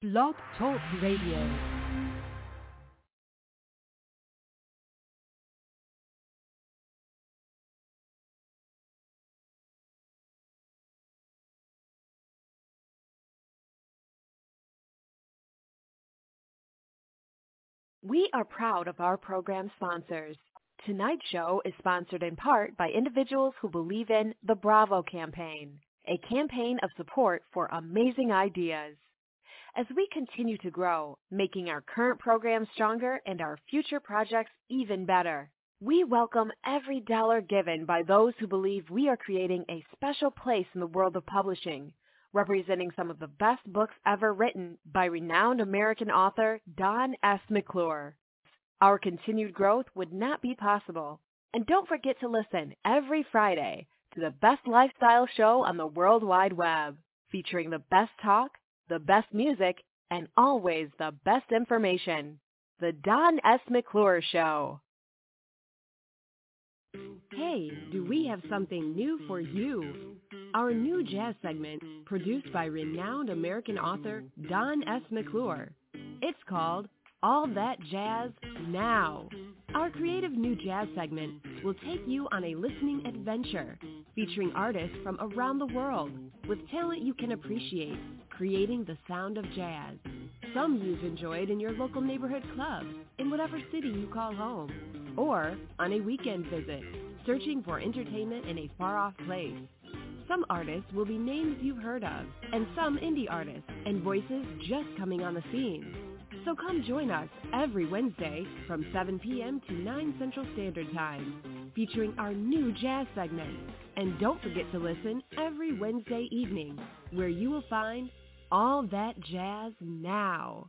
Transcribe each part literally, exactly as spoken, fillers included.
Blog Talk Radio. We are proud of our program sponsors. Tonight's show is sponsored in part by individuals who believe in the Bravo campaign, a campaign of support for amazing ideas. As we continue to grow, making our current program stronger and our future projects even better, we welcome every dollar given by those who believe we are creating a special place in the world of publishing, representing some of the best books ever written by renowned American author Don S. McClure. Our continued growth would not be possible. And don't forget to listen every Friday to the best lifestyle show on the World Wide Web, featuring the best talk, the best music, and always the best information. The Don S. McClure Show. Hey, do we have something new for you? Our new jazz segment, produced by renowned American author Don S. McClure. It's called All That Jazz Now. Our creative new jazz segment will take you on a listening adventure, featuring artists from around the world with talent you can appreciate, creating the sound of jazz. Some you've enjoyed in your local neighborhood club, in whatever city you call home, or on a weekend visit, searching for entertainment in a far-off place. Some artists will be names you've heard of, and some indie artists and voices just coming on the scene. So come join us every Wednesday from seven p.m. to nine Central Standard Time, featuring our new jazz segment. And don't forget to listen every Wednesday evening, where you will find All That Jazz Now.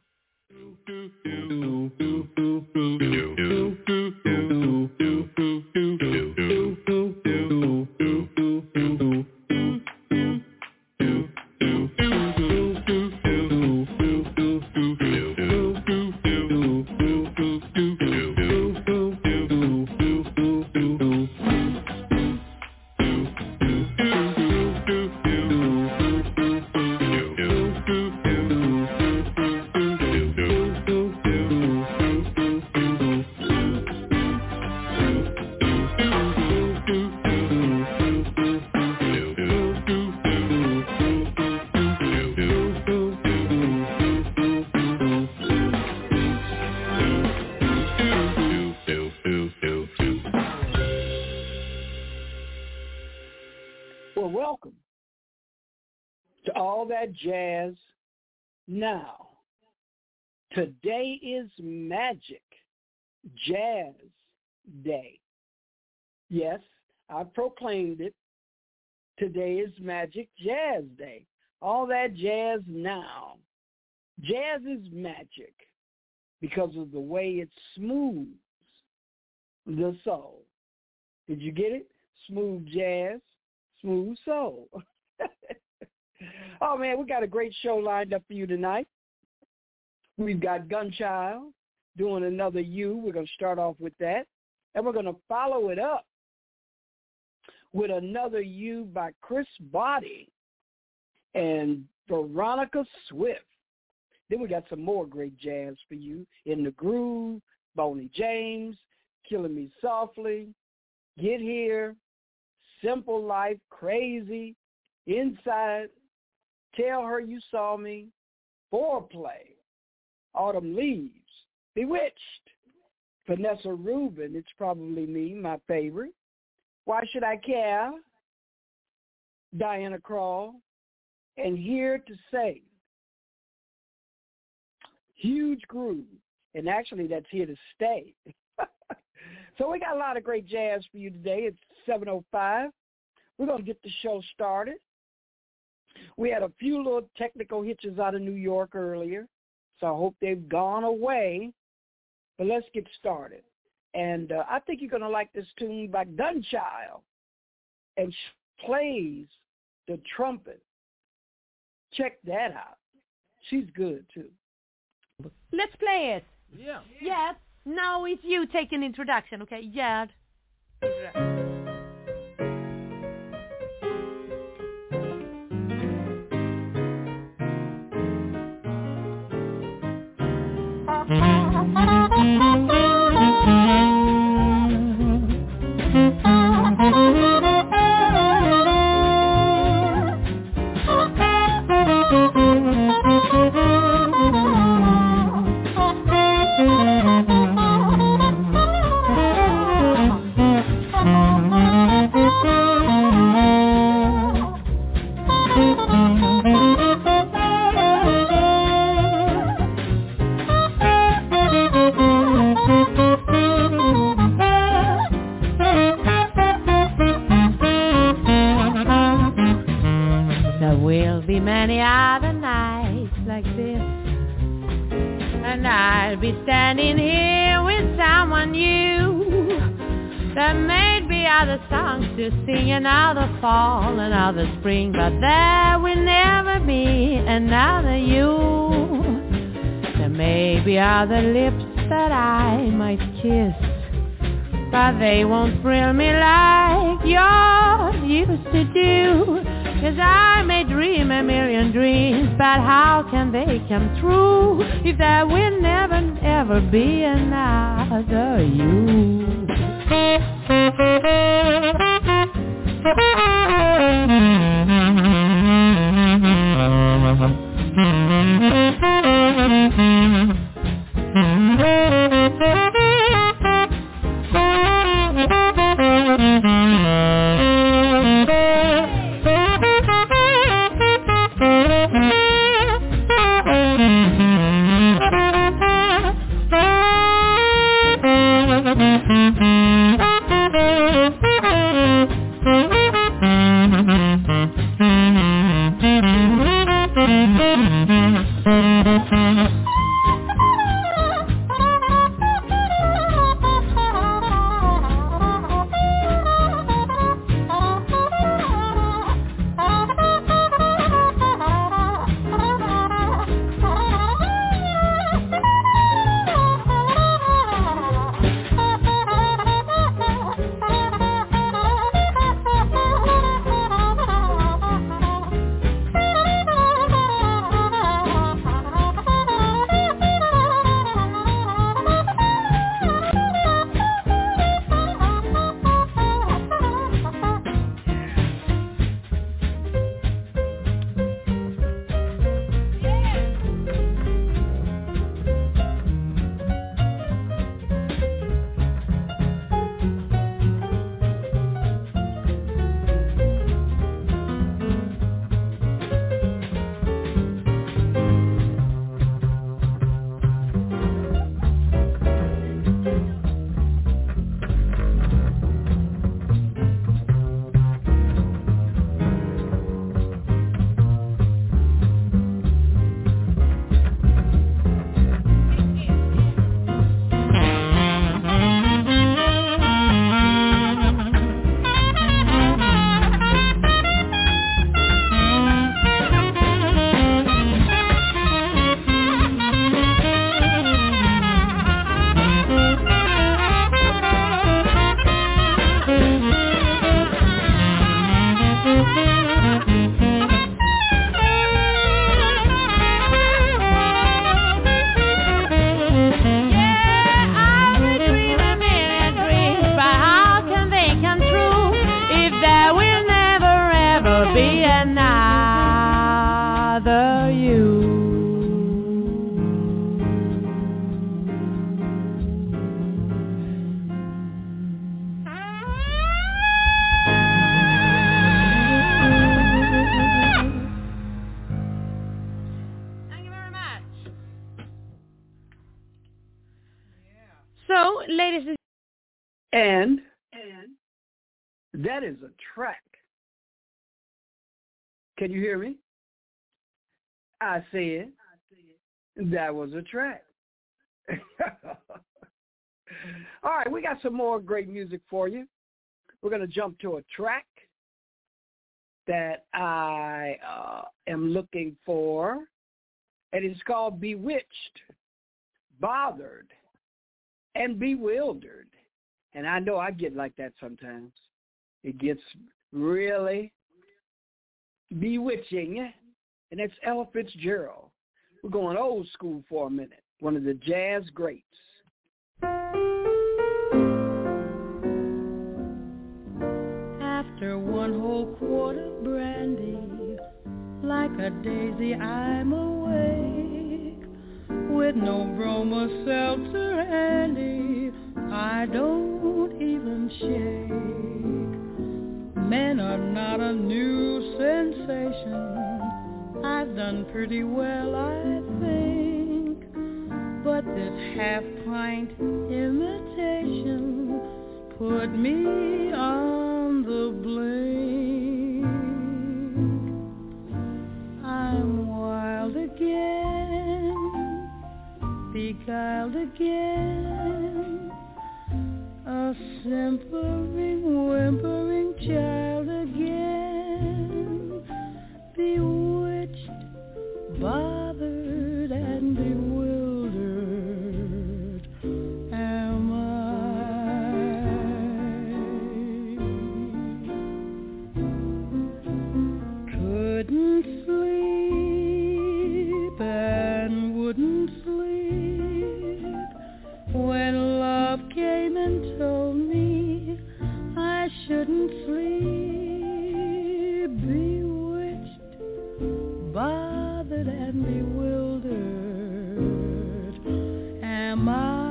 Jazz Now. Today is Magic Jazz Day. Yes, I proclaimed it. Today is Magic Jazz Day. All that jazz now. Jazz is magic because of the way it smooths the soul. Did you get it? Smooth jazz, smooth soul. Oh, man, we got a great show lined up for you tonight. We've got Gunchild doing another U. We're going to start off with that. And we're going to follow it up with another U by Chris Botti and Veronica Swift. Then we got some more great jazz for you. In the Groove, Boney James, Killing Me Softly, Get Here, Simple Life, Crazy, Inside, Tell Her You Saw Me, Foreplay, Autumn Leaves, Bewitched, Vanessa Rubin, It's Probably Me, my favorite, Why Should I Care, Diana Krall, and Here to Say. Huge groove, and actually that's here to stay. So we got a lot of great jazz for you today. It's seven oh five. We're going to get the show started. We had a few little technical hitches out of New York earlier, so I hope they've gone away. But let's get started. And uh, I think you're going to like this tune by Gunchild, and she plays the trumpet. Check that out. She's good, too. Let's play it. Yeah. Yeah. Now it's you take an introduction, okay? Yeah. Spring, but there will never be another you. There may be other lips that I might kiss, but they won't thrill me like yours used to do. 'Cause I may dream a million dreams, but how can they come true if there will never, ever be another you? So, ladies and and, and that is a track. Can you hear me? I said that was a track. All right, we got some more great music for you. We're going to jump to a track that I uh, am looking for, and it's called Bewitched, Bothered, and Bewildered. And I know I get like that sometimes. It gets really bewitching, and it's Ella Fitzgerald. We're going old school for a minute. one of the jazz greats. After one whole quart of brandy, like a daisy I'm awake, with no bromo seltzer handy, I don't even shake. Men are not a new sensation, I've done pretty well, I think, but this half-pint imitation put me on the blink. I'm wild again, beguiled again, a simpering, whimpering child again, bewitched, bothered, and bewildered am I. Couldn't sleep and wouldn't sleep when love came and told me I shouldn't sleep, bewitched, bothered and bewildered am I.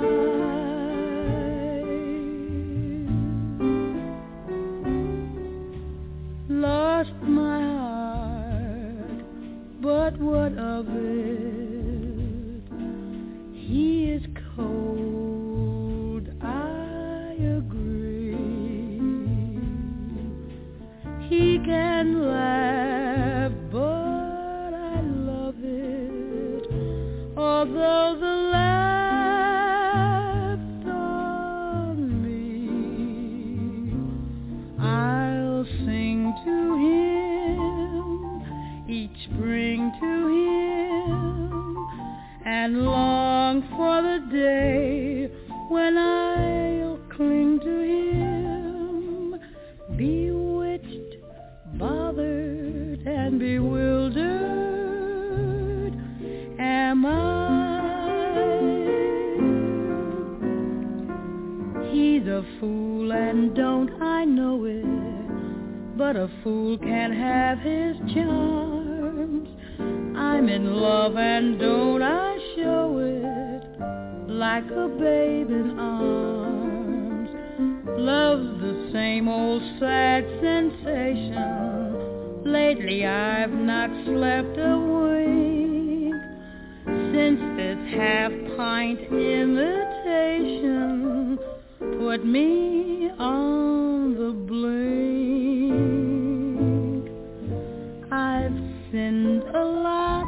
Lost my heart, but what of it? He is cold, I agree. He can laugh, but I love it, although the laugh's on me. I'll sing to him, each spring to him, and long for the day when I'll cling to him, bewitched, bothered, and bewildered am I. He's a fool and don't I know it, but a fool can have his charms. I'm in love and don't I show it, like a babe in arms. Love's the same old sad sensation. Lately I've not slept a wink, since this half-pint imitation put me on the blink. I've sinned a lot,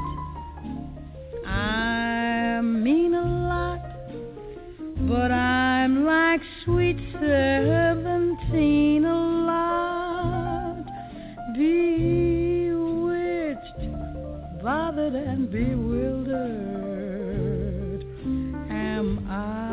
I mean a lot, but I'm like sweet seventeen a lot, bewitched, bothered and bewildered am I.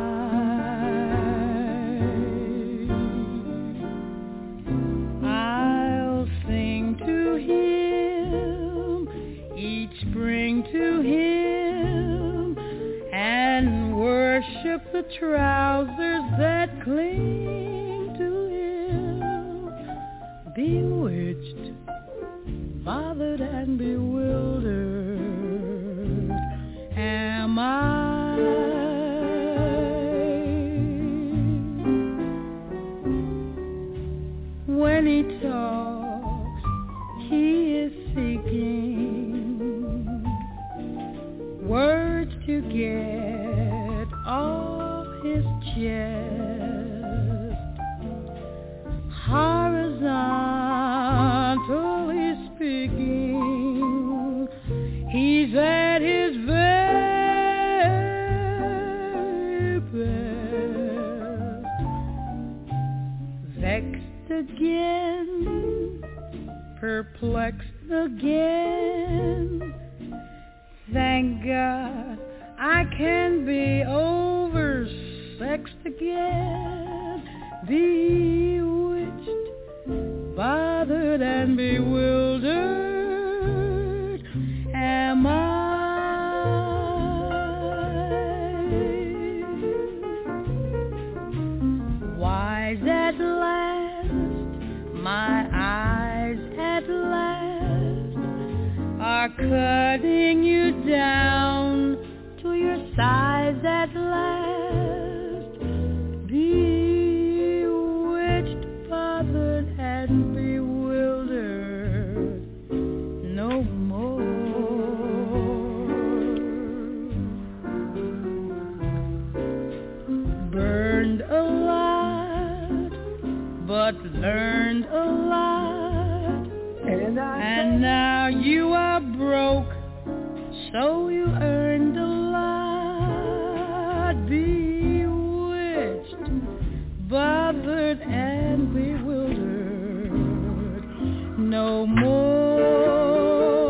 I'll sing to him, each spring to him, and worship the trousers that cling to him, bewitched, bothered and bewildered am I. When he talks, he is seeking words to get off his chest, horizontally speaking, he's at his very best, vexed again, perplexed again. Thank God I can be oversexed again, bewitched, bothered and bewildered am I. cutting you down to your size at last. Bewitched, bothered, and bewildered, no more. Burned a lot, but learned a lot. And, I and now you are broke, so you earned a lot. Bewitched, bothered, and bewildered, no more.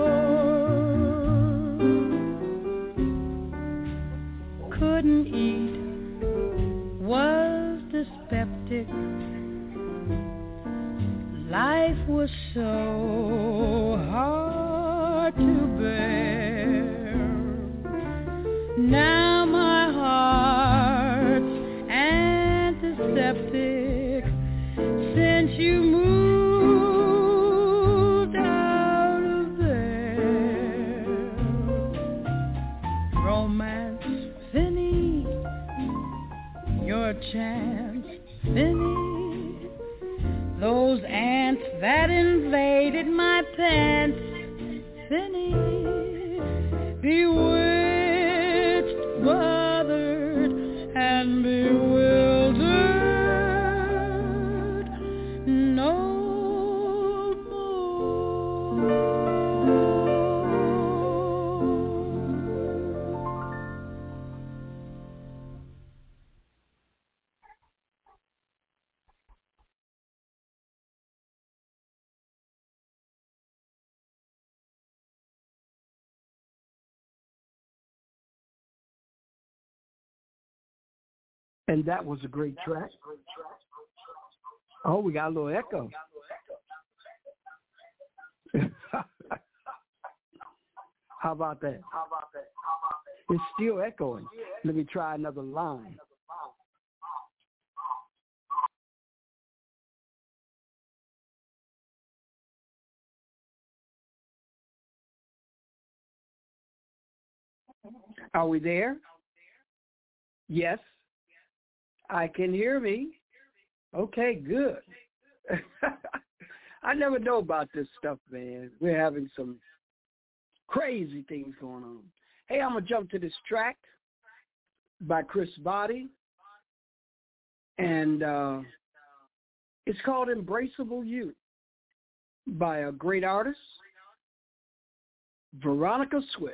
Couldn't eat, was dyspeptic. Life was so hard to bear. Now my heart's antiseptic since you moved out of there. Romance, Finny, your chance, Finny. Those ants that invaded my pants, Finny, bewitched, bothered, and bewildered, no more. And that was a great track. Oh, we got a little echo. How about that? It's still echoing. Let me try another line. Are we there? Yes. I can hear me. Okay, good. I never know about this stuff, man. We're having some crazy things going on. Hey, I'm going to jump to this track by Chris Botti. And uh, it's called Embraceable You by a great artist, Veronica Swift.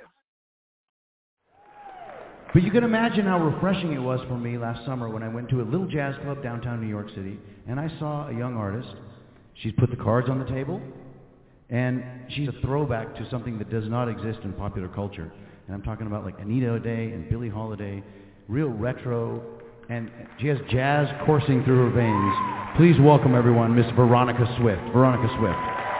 But you can imagine how refreshing it was for me last summer when I went to a little jazz club downtown New York City, and I saw a young artist. She's put the cards on the table, and she's a throwback to something that does not exist in popular culture. And I'm talking about like Anita O'Day and Billie Holiday, real retro, and she has jazz coursing through her veins. Please welcome everyone, Miss Veronica Swift. Veronica Swift.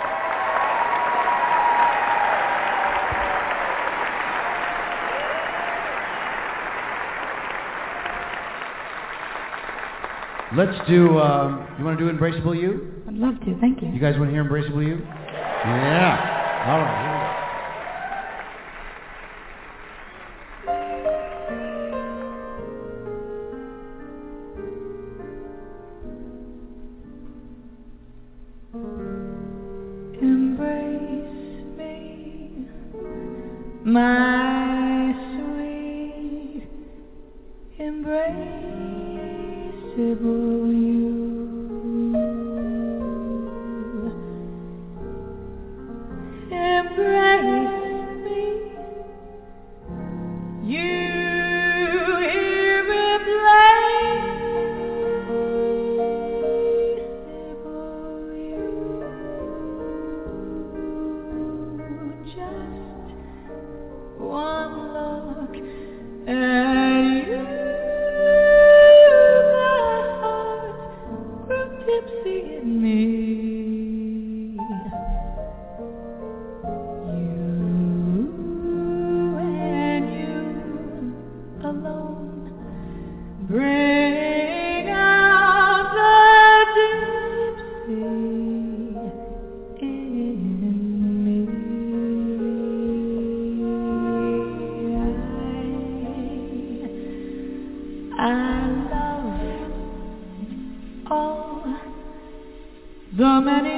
Let's do, um, you want to do Embraceable You? I'd love to, thank you. You guys want to hear Embraceable You? Yeah. All right, here we go. Embrace me, my sweet, embraceable you. Embrace me, you irreplaceable you. Just one look at you, my heart I love all the many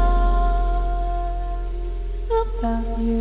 charms about you.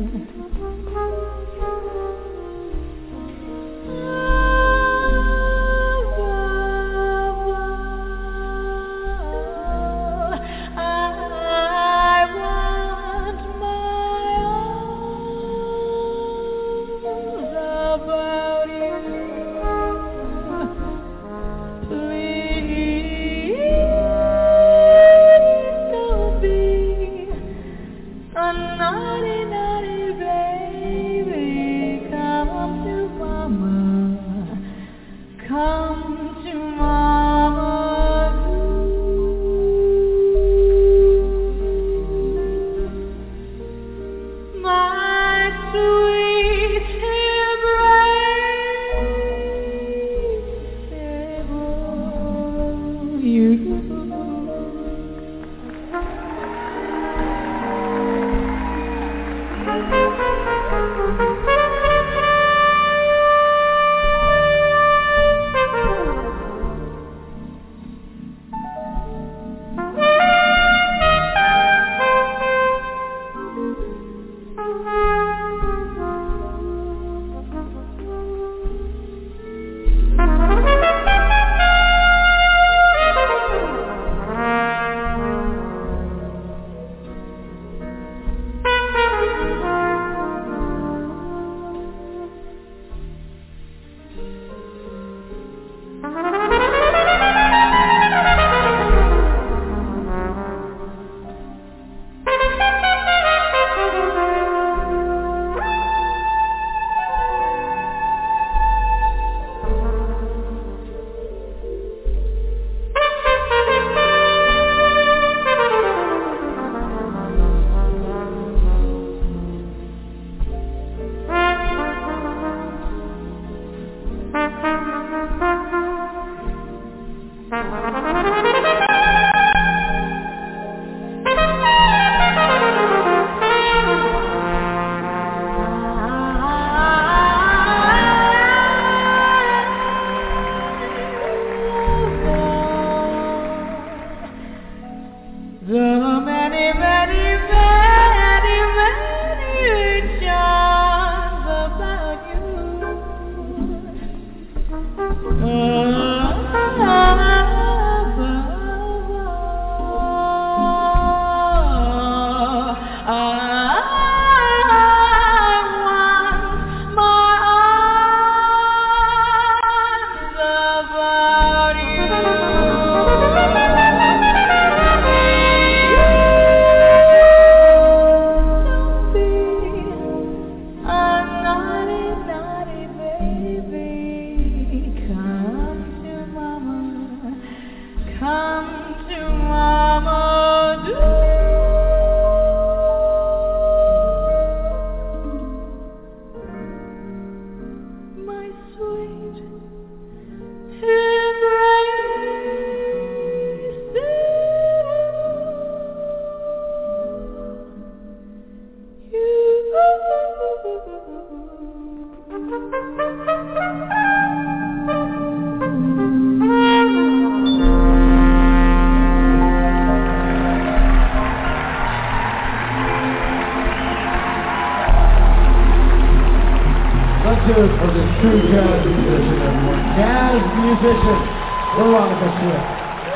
For the true jazz musician, everyone. Jazz musician, Veronica Swift.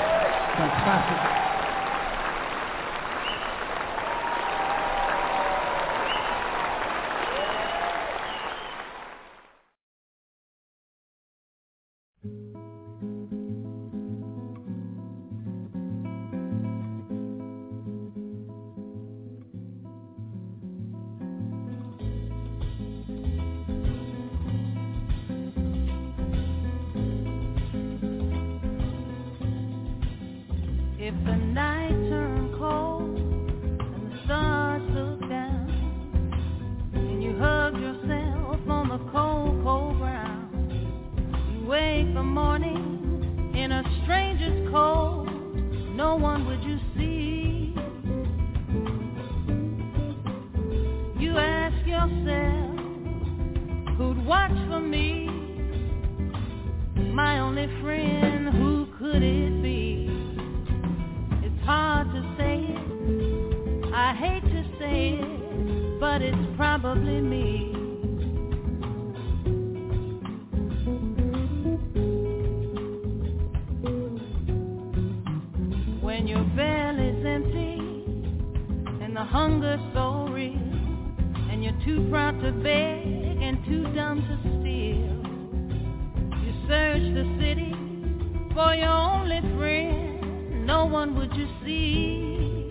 Fantastic. If the night turned cold and the stars looked down and you hugged yourself on the cold, cold ground, you wake the morning in a stranger's cold, no one would you see. You ask yourself, who'd watch for me? my only friend. Who could it be? It's hard to say it, I hate to say it, but it's probably me. When your belly's empty and the hunger's so real, and you're too proud to beg and too dumb to steal, you search the city for your only friend. No one would you see.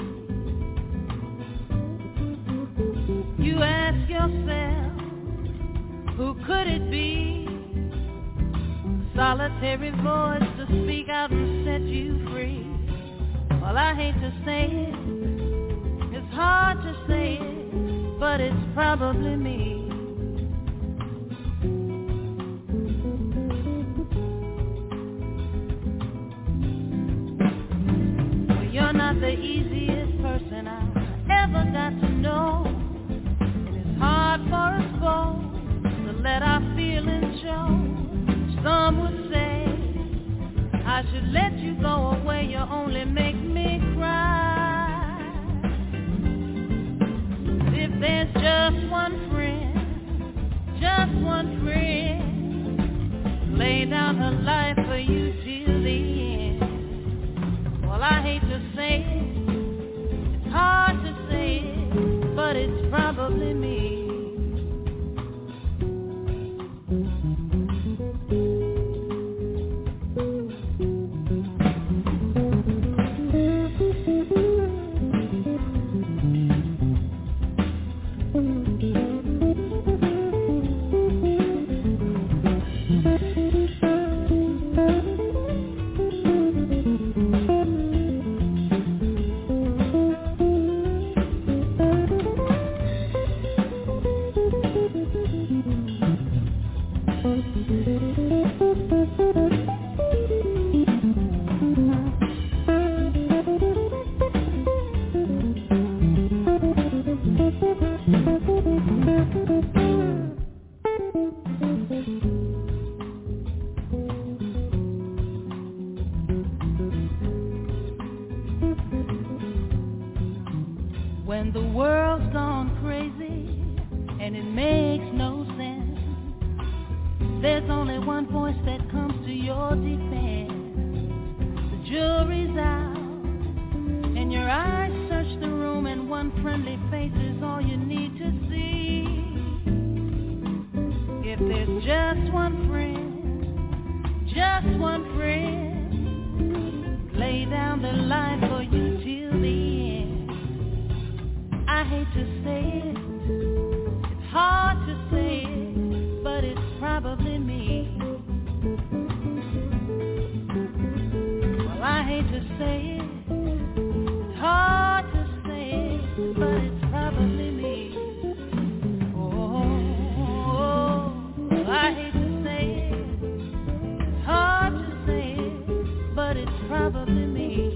You ask yourself, who could it be? A solitary voice to speak out and set you free. Well, I hate to say it, it's hard to say it, but it's probably me. Well, you're not the easiest person I ever got to know, and it's hard for us both to let our feelings show. Some would say I should let you go away, you only make me cry. If there's just one friend, just one friend, lay down her life for you till the end. Well, I hate to say it, it's hard to say it, but it's probably me. When the world's gone crazy and it makes no sense, there's only one voice that comes to your defense. The jury's out and your eyes search the room, and one friendly face is all you need to see. If there's just one friend, just one friend, lay down their life for you till the end. I hate to say it, it's hard to say it, but it's probably me. Well, I hate to say it, it's hard to say it, but it's probably me. Oh, I hate to say it, it's hard to say it, but it's probably me.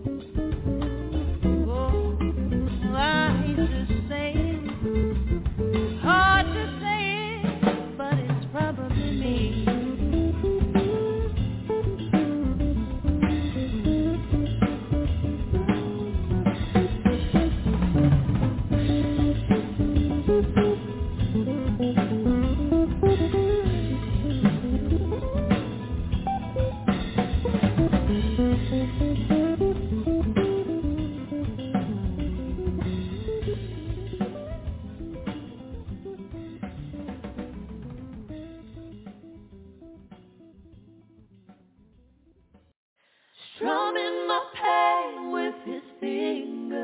Strumming my pain with his fingers,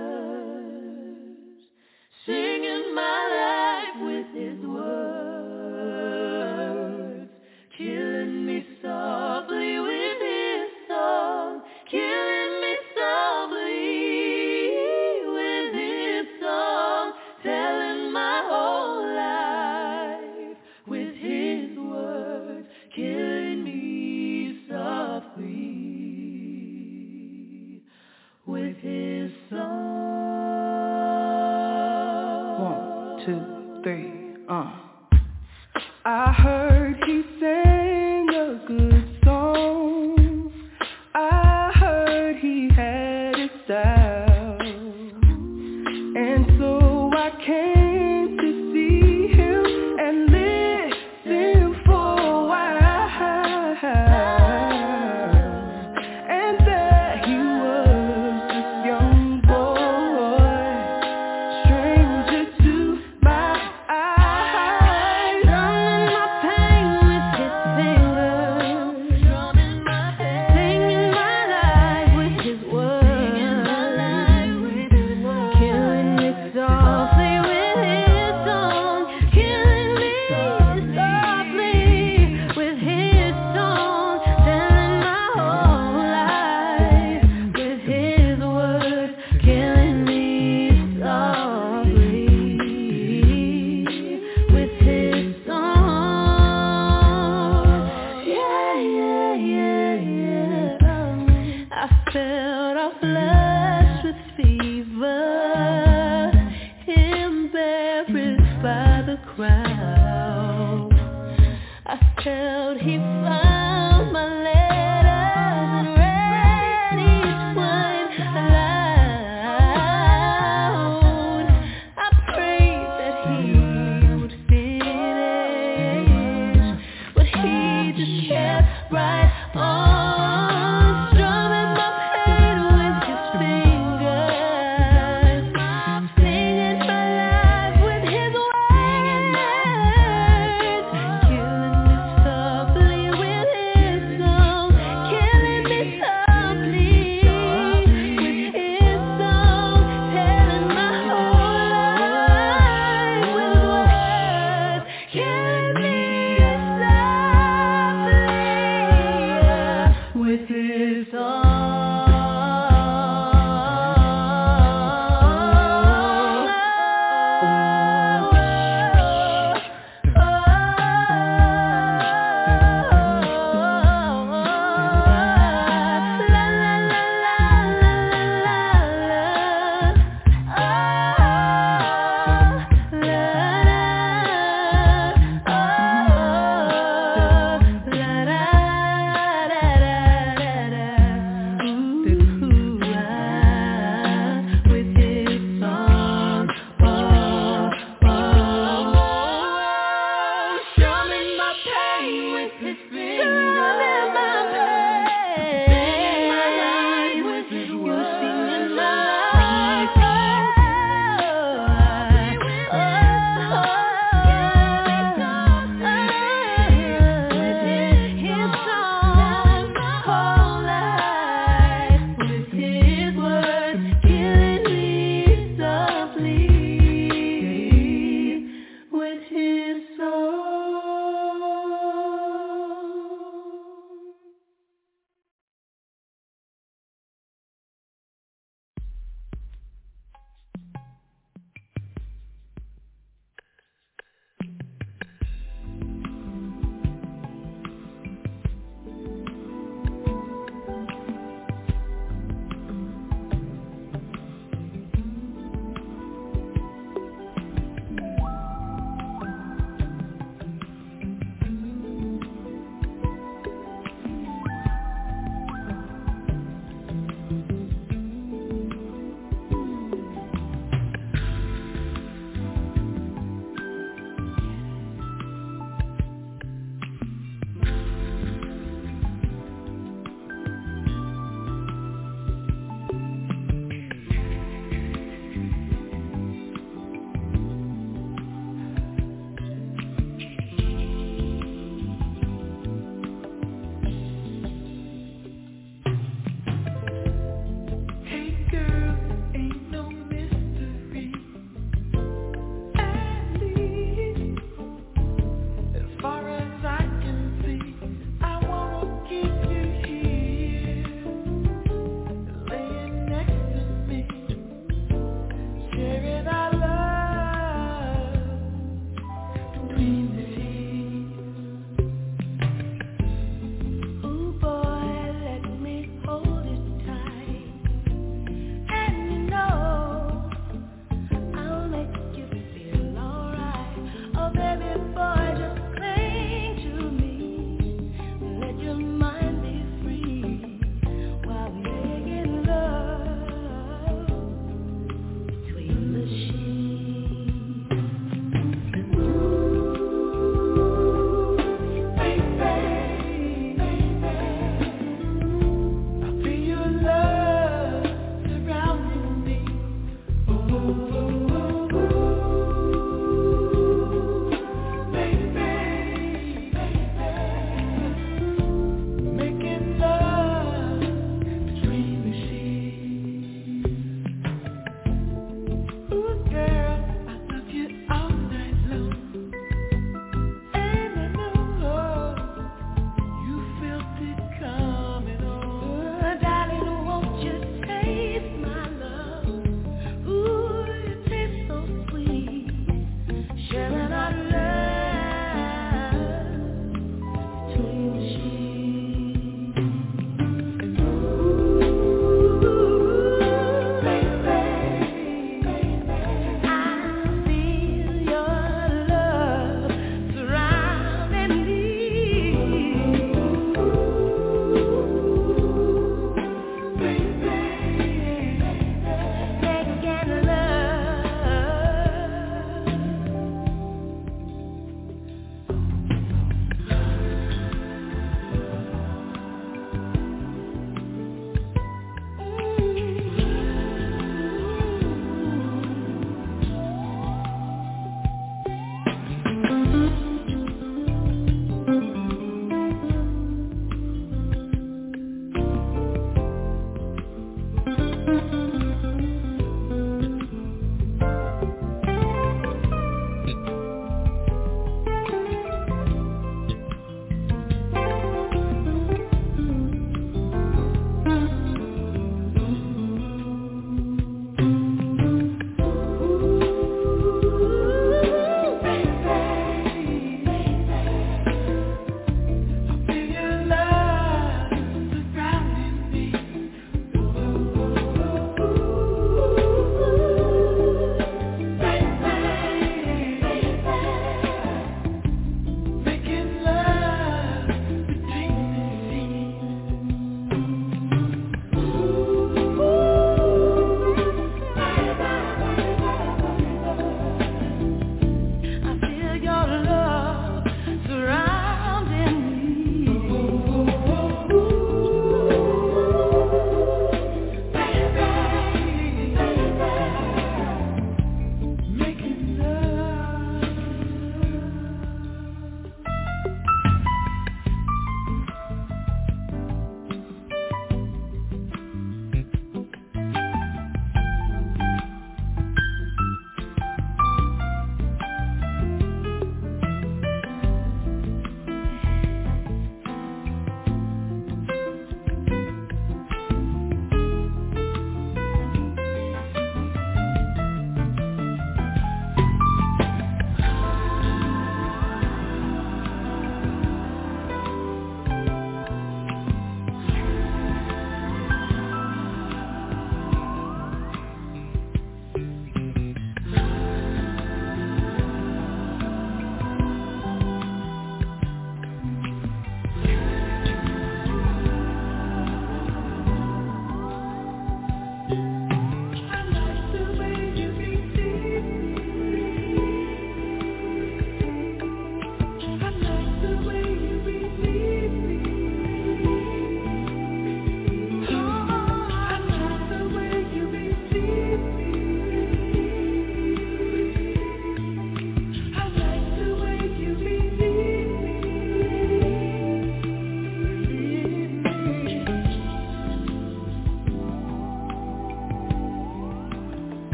singing my life with his words, killing me softly with his song, killing me softly with his song, telling my whole life with his words, killing me softly with his song. One, two, three, uh. I heard he sang a good song. held, he found my letters and read each one aloud. I prayed that he would finish, but he just kept right on, strumming my pain with his fingers, singing my life with his words, killing me softly with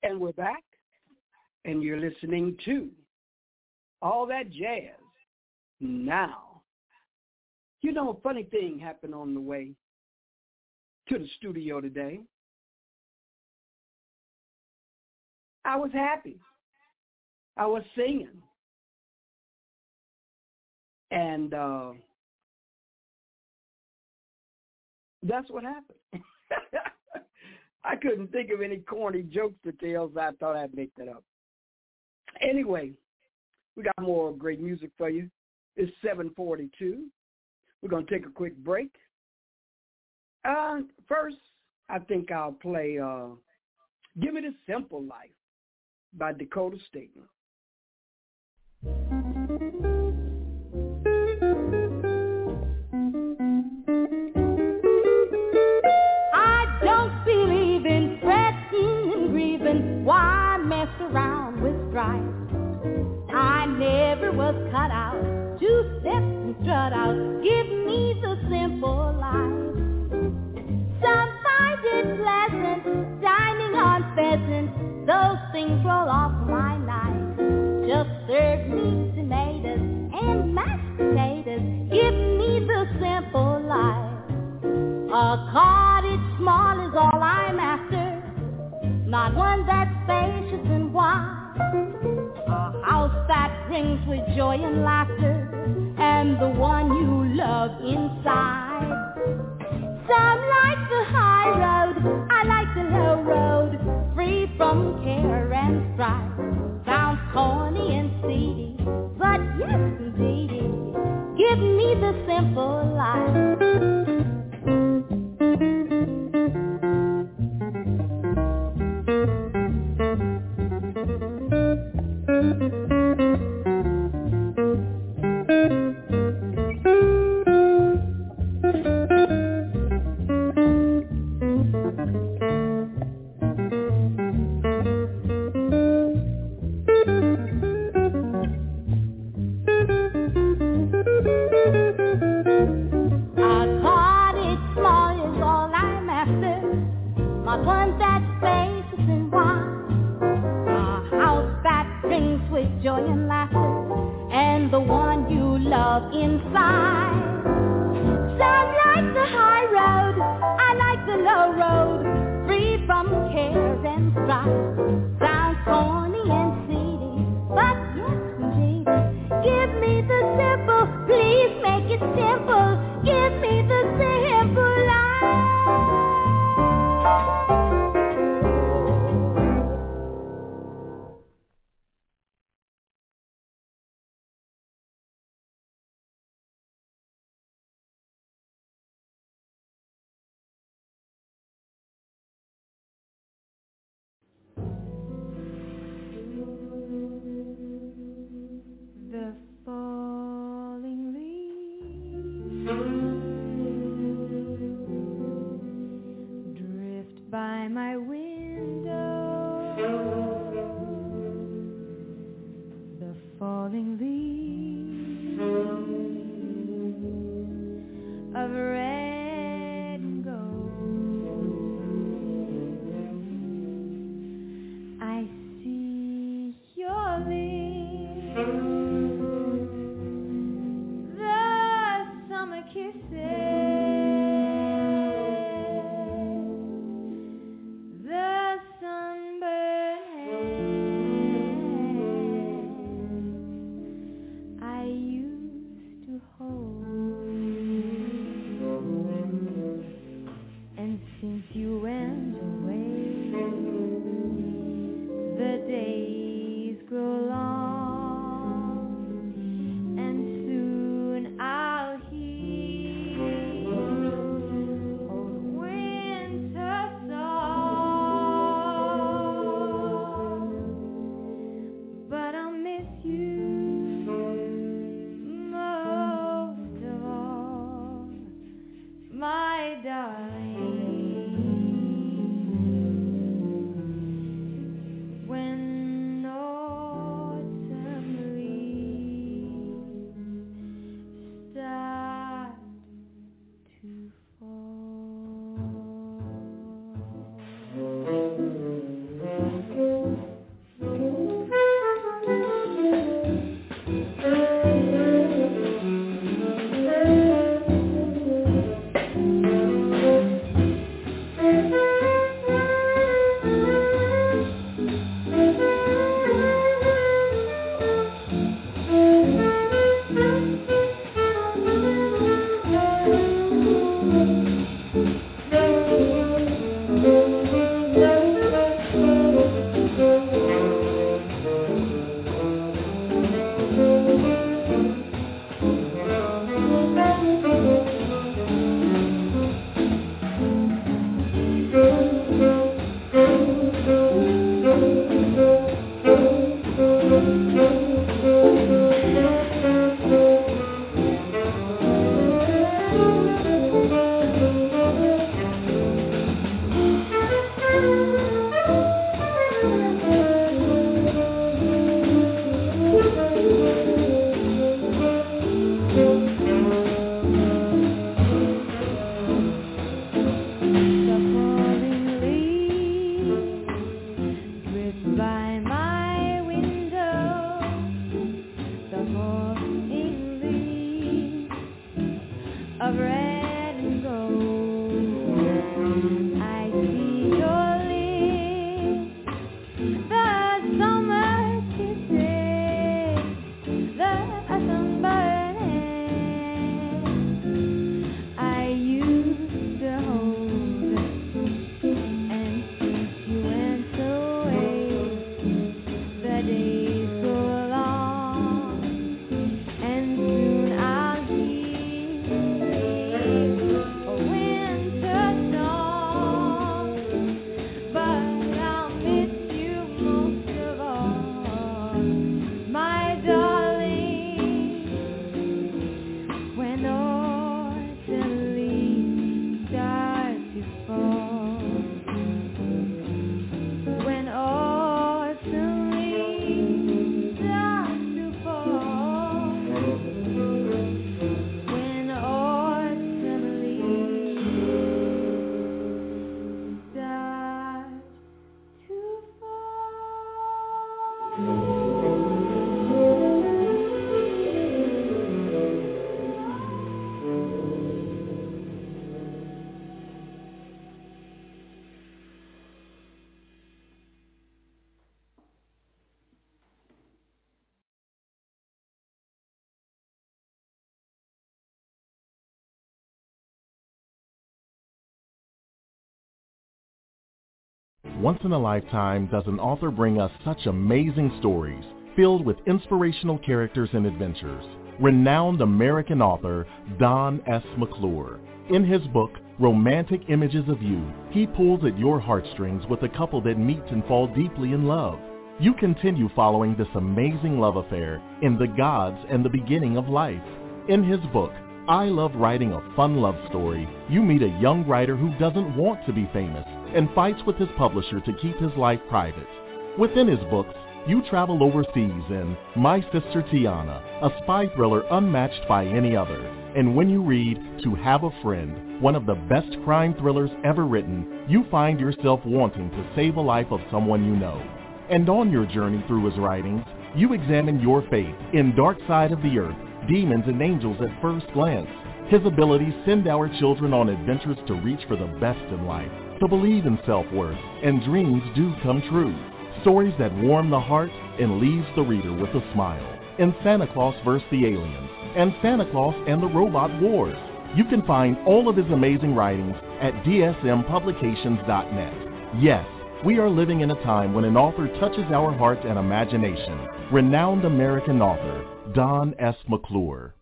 And we're back, and you're listening to All That Jazz Now. You know, a funny thing happened on the way to the studio today. I was happy. I was singing. And uh, that's what happened. I couldn't think of any corny jokes to tell, so I thought I'd make that up. Anyway, we got more great music for you. It's seven forty-two. We're going to take a quick break. Uh, first, I think I'll play uh, Give It a Simple Life by Dakota Staton. I don't believe in fretting and grieving. Why mess around with strife? I never was cut out to step and strut out. Give me the simple life. Some find it pleasant, dining on pheasants. Those things roll off my knife. Just serve me tomatoes and mashed potatoes. Give me the simple life. A cottage small is all I'm after, not one that's spacious and wide. A house that rings with joy and laughter, and the one you love inside. Some like the high road, I like the low road, free from care and strife. Sounds corny and seedy, but yes indeedy, give me the simple life. Once in a lifetime does an author bring us such amazing stories filled with inspirational characters and adventures. Renowned American author Don S. McClure. In his book, Romantic Images of You, he pulls at your heartstrings with a couple that meet and fall deeply in love. You continue following this amazing love affair in The Gods and the Beginning of Life. In his book, I Love Writing a Fun Love Story, you meet a young writer who doesn't want to be famous and fights with his publisher to keep his life private. Within his books, you travel overseas in My Sister Tiana, a spy thriller unmatched by any other. And when you read To Have a Friend, one of the best crime thrillers ever written, you find yourself wanting to save a life of someone you know. And on your journey through his writings, you examine your faith in Dark Side of the Earth, Demons and Angels at First Glance. His abilities send our children on adventures to reach for the best in life, to believe in self-worth, and dreams do come true. Stories that warm the heart and leaves the reader with a smile. In Santa Claus versus the Aliens and Santa Claus and the Robot Wars. You can find all of his amazing writings at D S M publications dot net. Yes, we are living in a time when an author touches our heart and imagination. Renowned American author Don S. McClure.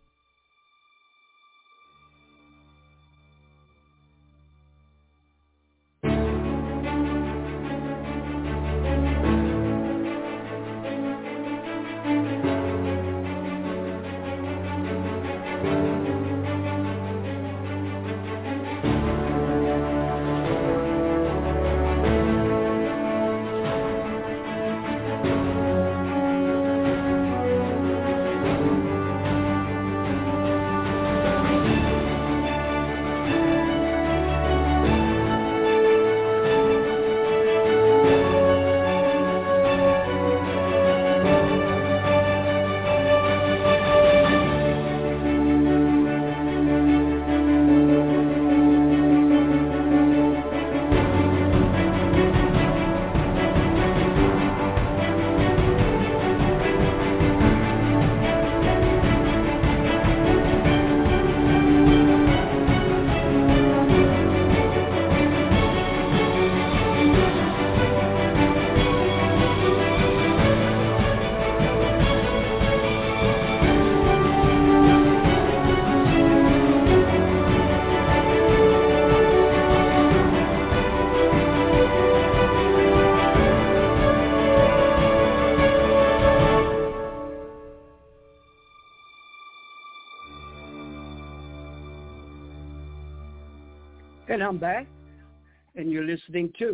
And I'm back, and you're listening to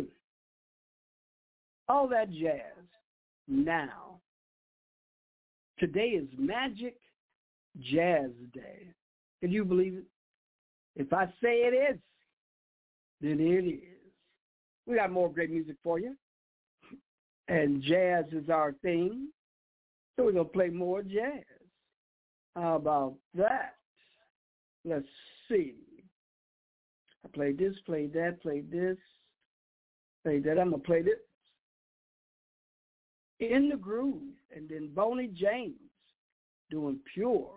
All That Jazz Now. Today is Magic Jazz Day. Can you believe it? If I say it is, then it is. We got more great music for you, and jazz is our theme, so we're going to play more jazz. How about that? Let's see. I played this, played that, played this, played that. I'm going to play this. In the Groove, and then Boney James doing Pure.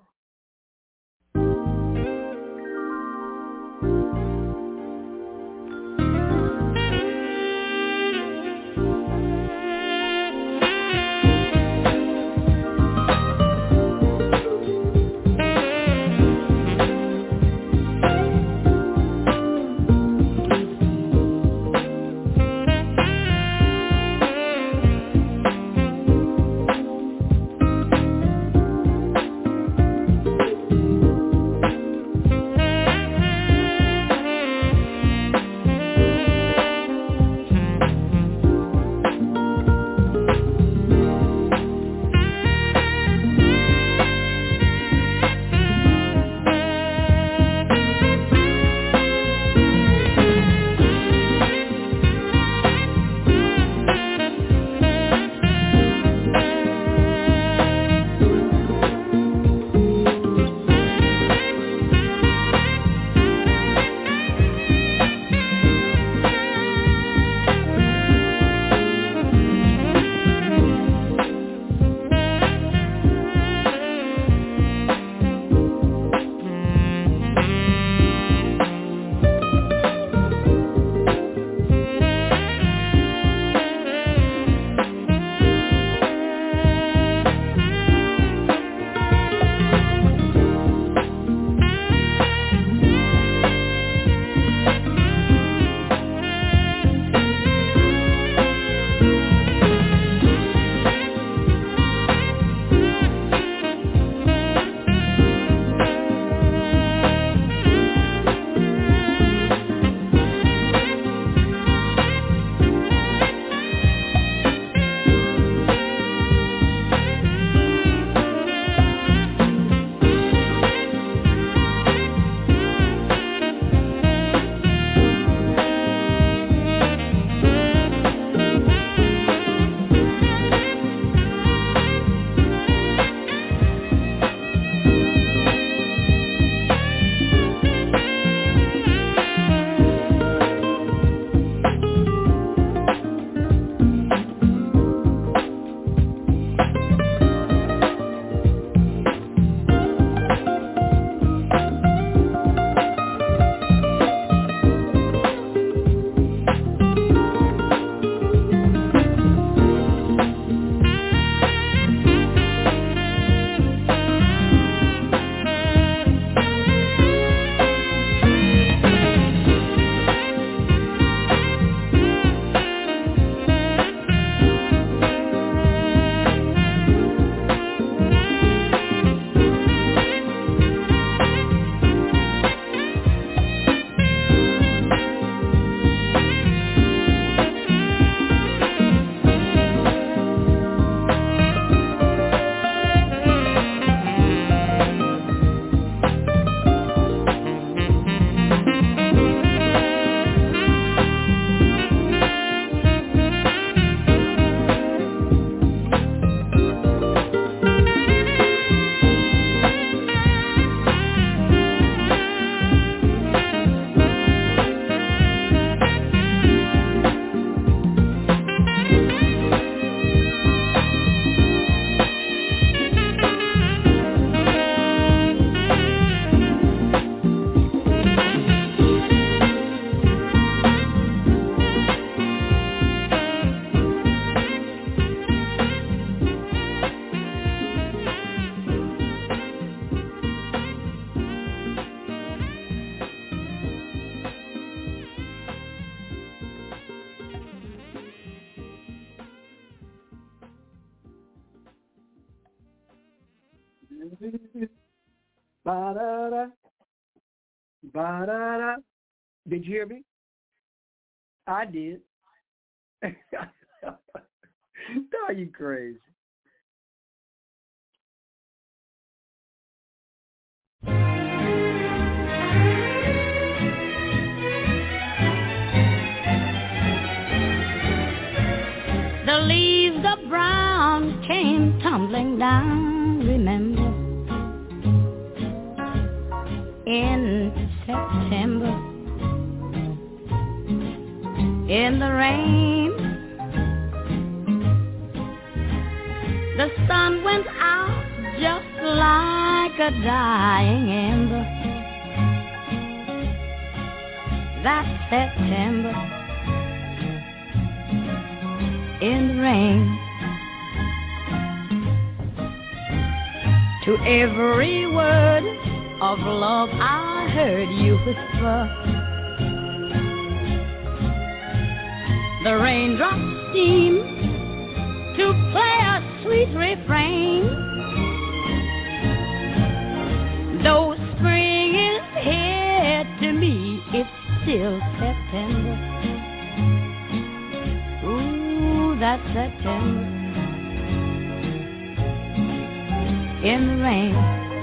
Ba-da-da. Ba-da-da. Did you hear me? I did. Are you crazy? The leaves of brown came tumbling down, remember, in September, in the rain. The sun went out just like a dying ember that September in the rain. To every word of love I heard you whisper, the raindrops seemed to play a sweet refrain. Though spring is here, to me it's still September. Ooh, that's September in the rain.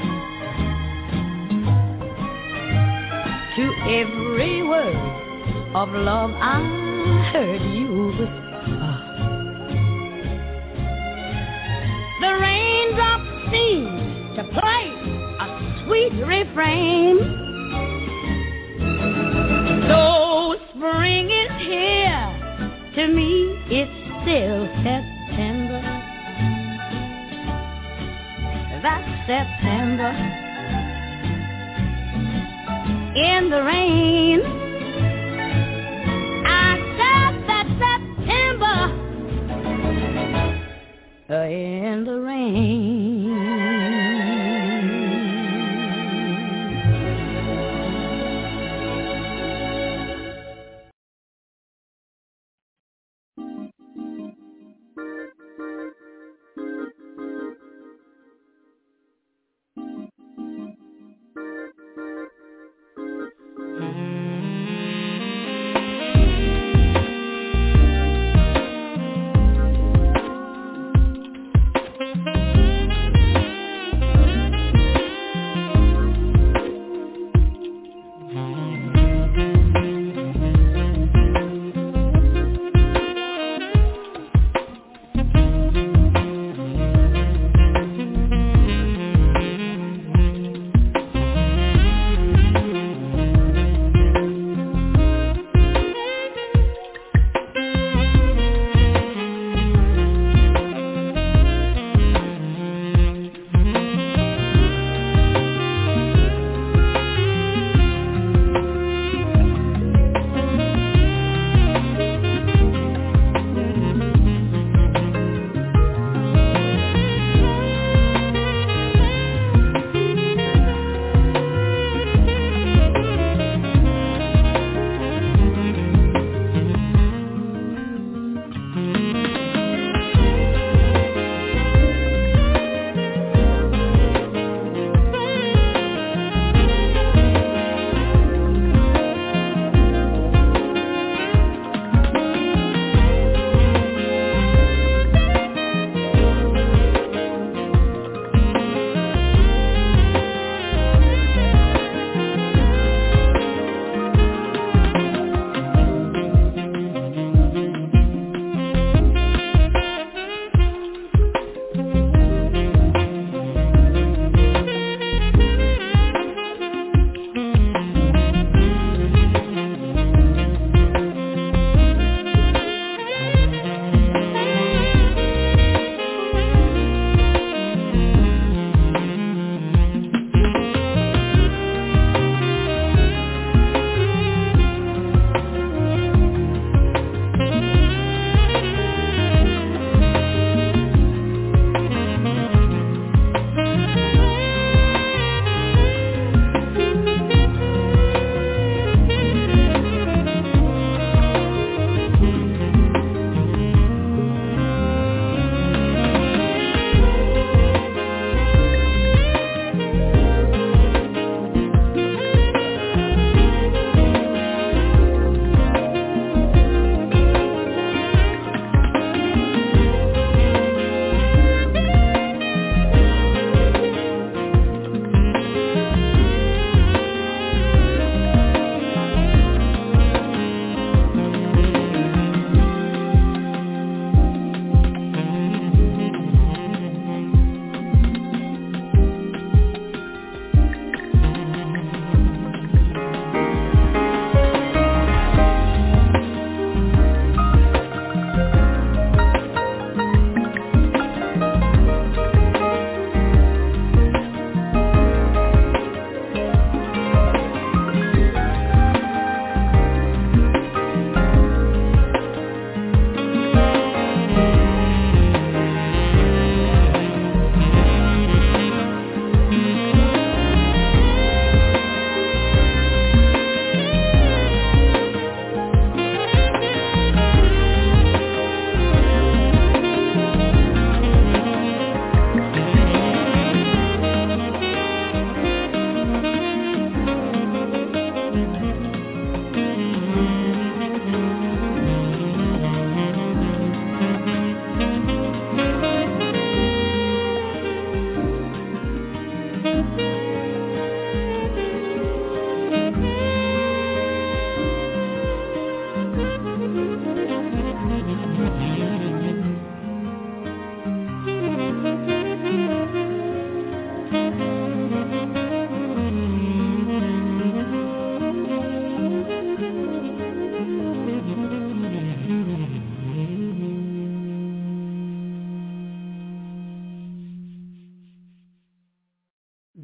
To every word of love I heard you whisper, the raindrops seem to play a sweet refrain. Though spring is here, to me it's still September. That's September in the rain. I said that September in the rain.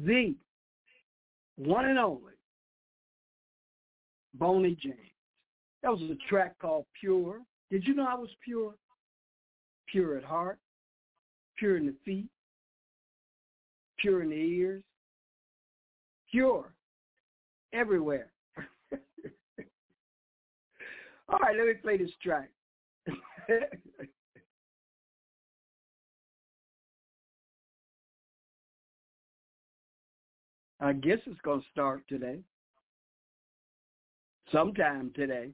the one and only Boney James. That was a track called Pure. Did you know I was pure? Pure at heart, pure in the feet, pure in the ears, pure everywhere. All right, let me play this track. I guess it's going to start today. Sometime today.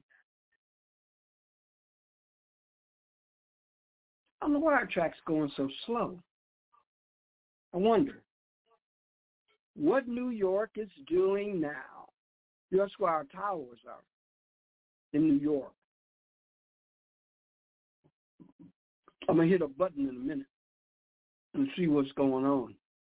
I don't know why our track's going so slow. I wonder what New York is doing now. That's where our towers are, in New York. I'm going to hit a button in a minute and see what's going on.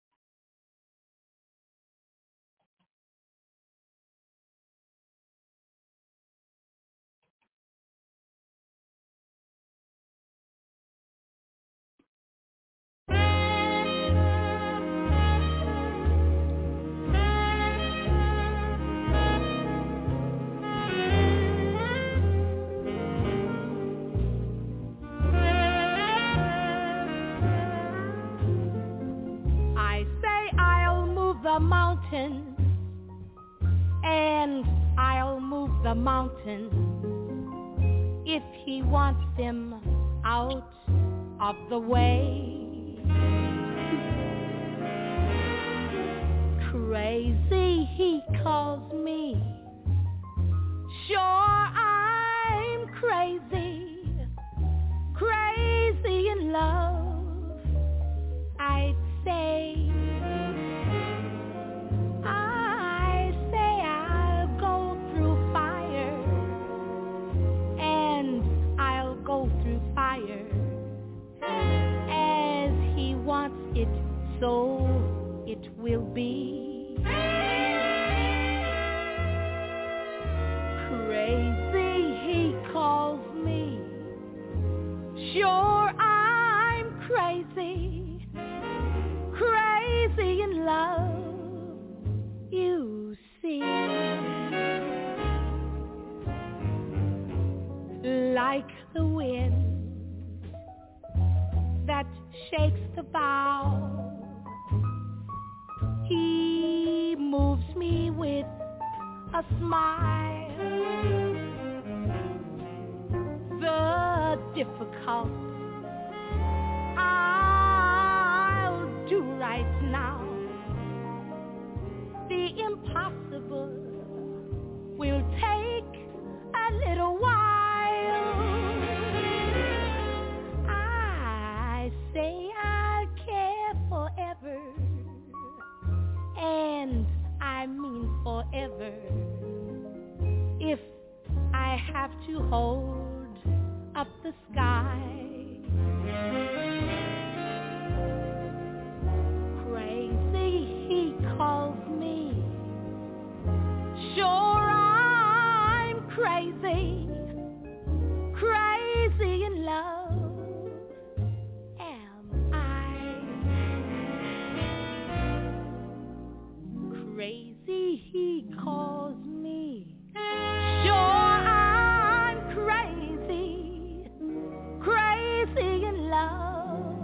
Mountain, and I'll move the mountain if he wants them out of the way. Crazy, he calls me. Sure, I'm crazy, crazy in love, I'd say. So it will be. Crazy, he calls me. Sure, I'm crazy, crazy in love, you see. Like the wind that shakes the bough, he moves me with a smile. The difficult I'll do right now. The impossible will take a little while. I say I'll care forever, and I mean forever, if I have to hold up the sky. Crazy, he calls me. Sure, I'm crazy, crazy in love, am I. Crazy, he calls me. Sure, I'm crazy, crazy in love,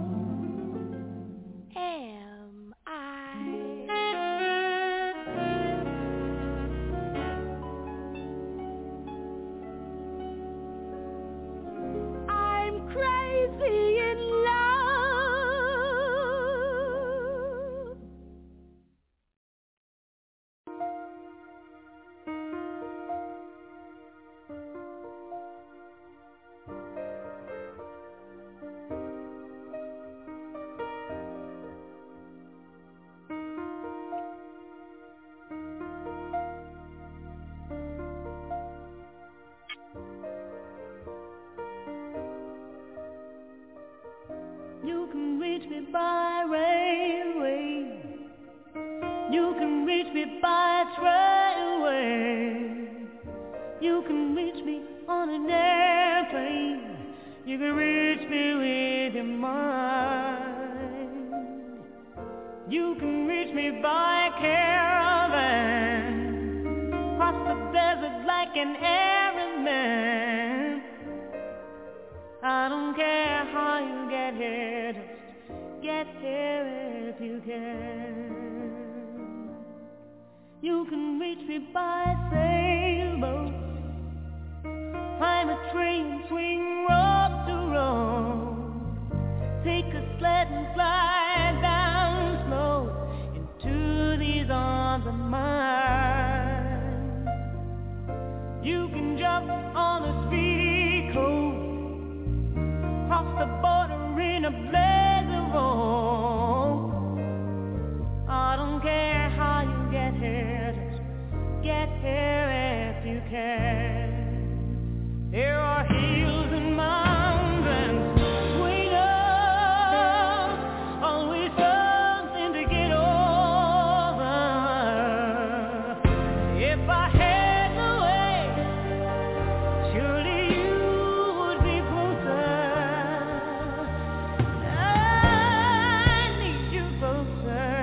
am I. I'm crazy in love. You can reach me by railway. You can reach me by trailway. You can reach me on an airplane. You can reach me with your mind. You can reach me by here, just get here if you can. You can reach me by sailboat, climb a train, swing rock to rock, take a sled and slide down slow into these arms of mine. You can jump on a speedy coast, cross the border in a blaze of hope. I don't care how you get here, just get here if you can. There are hills and mountains between us, always something to get over. If I had the way, surely you would be closer. I need you closer.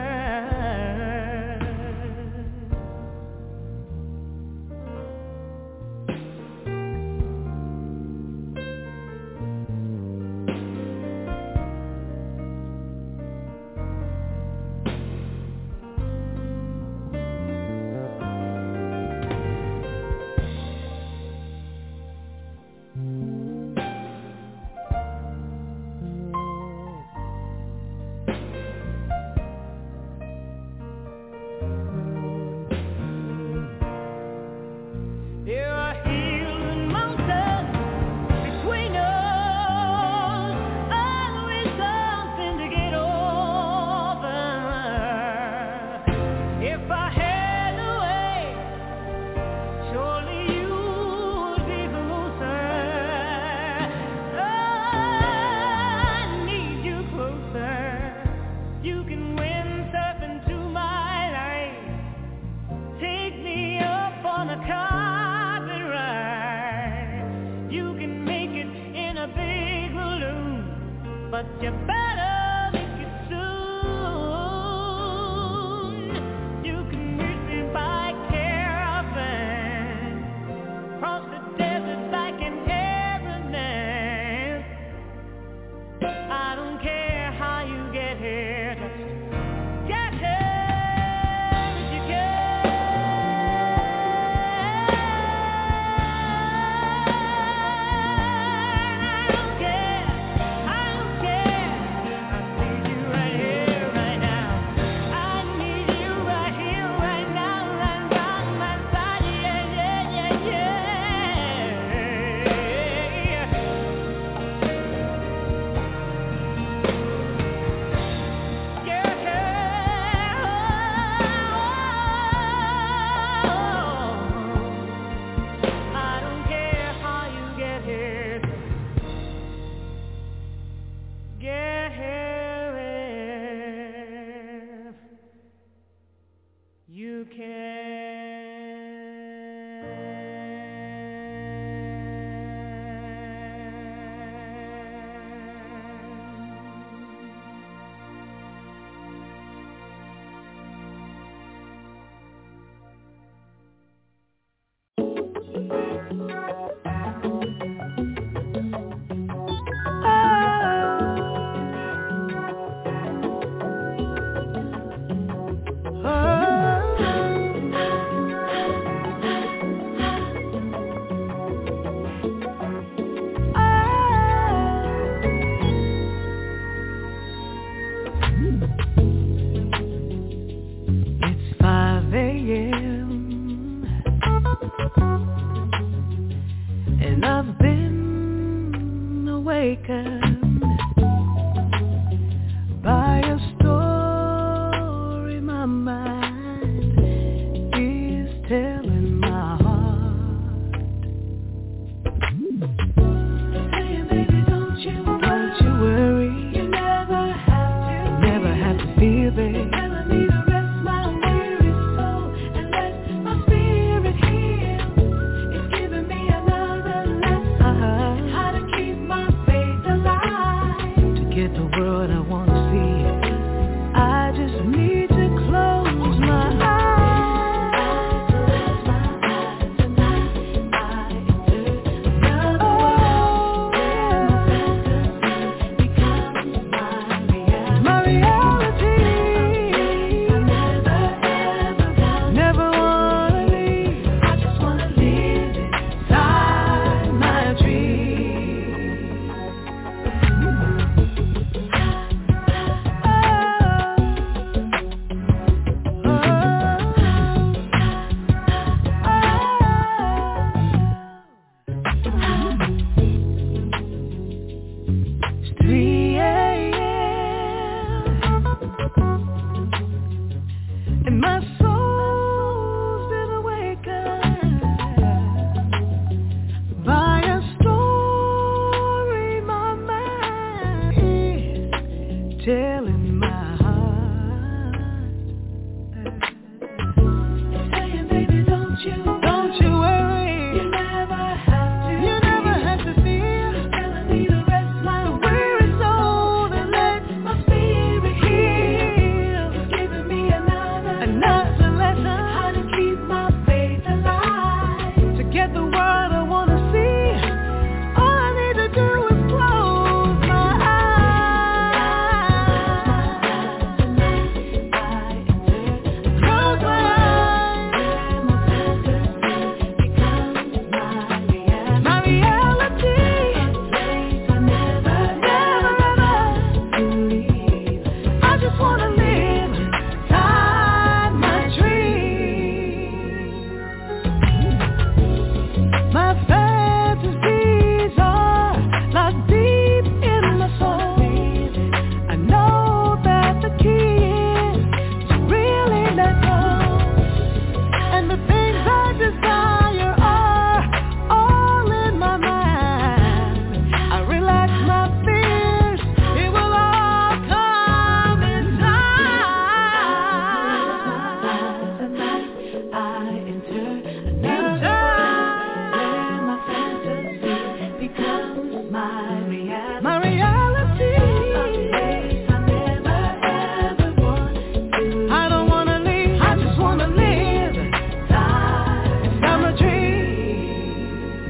There are hills and mountains between us, always something to get over. If I had a way, surely you would be closer. I need you closer. You can windsurf into my life, take me up on a carpet ride. You can make it in a big balloon, but you better make it soon. You can reach me by caravan, cross the desert like an aeronaut. I don't care how you get here, just get here if you can. I don't care, I don't care. I need you right here, right now. I need you right here, right now, right by my side. Yeah, yeah, yeah, yeah. Yeah. I don't care how you get here, get here if you It's five a.m. and I've been awakened by a story my mind is telling my heart. Saying, baby, don't you, don't you worry. You never have to, never have to fear, babe. Never need to rest my weary soul and let my spirit heal. It's giving me another lesson, uh-huh, how to keep my faith alive. To get the world I want to see, I just need to close my eyes. Close my eyes tonight. I enter another world where my fantasy becomes telling my heart. Saying, baby, don't you, don't you worry. You never have to, you never have to fear. Telling me to rest my weary soul and let my spirit heal. It's giving me another, another lesson how to keep my faith alive. To get the word I want to see, all I need to do is close my eyes. Close my eyes. My reality. Never, never, ever believe. I just want to live inside my dream. My fantasies are locked deep in my soul. I know that the key is to really let go. And the things I desire are all in my mind. I relax my fears, it will all come in time. I enter another where my fantasy becomes my reality. My reality. A place I never ever want to. I don't wanna leave. I just wanna live inside, inside my dream.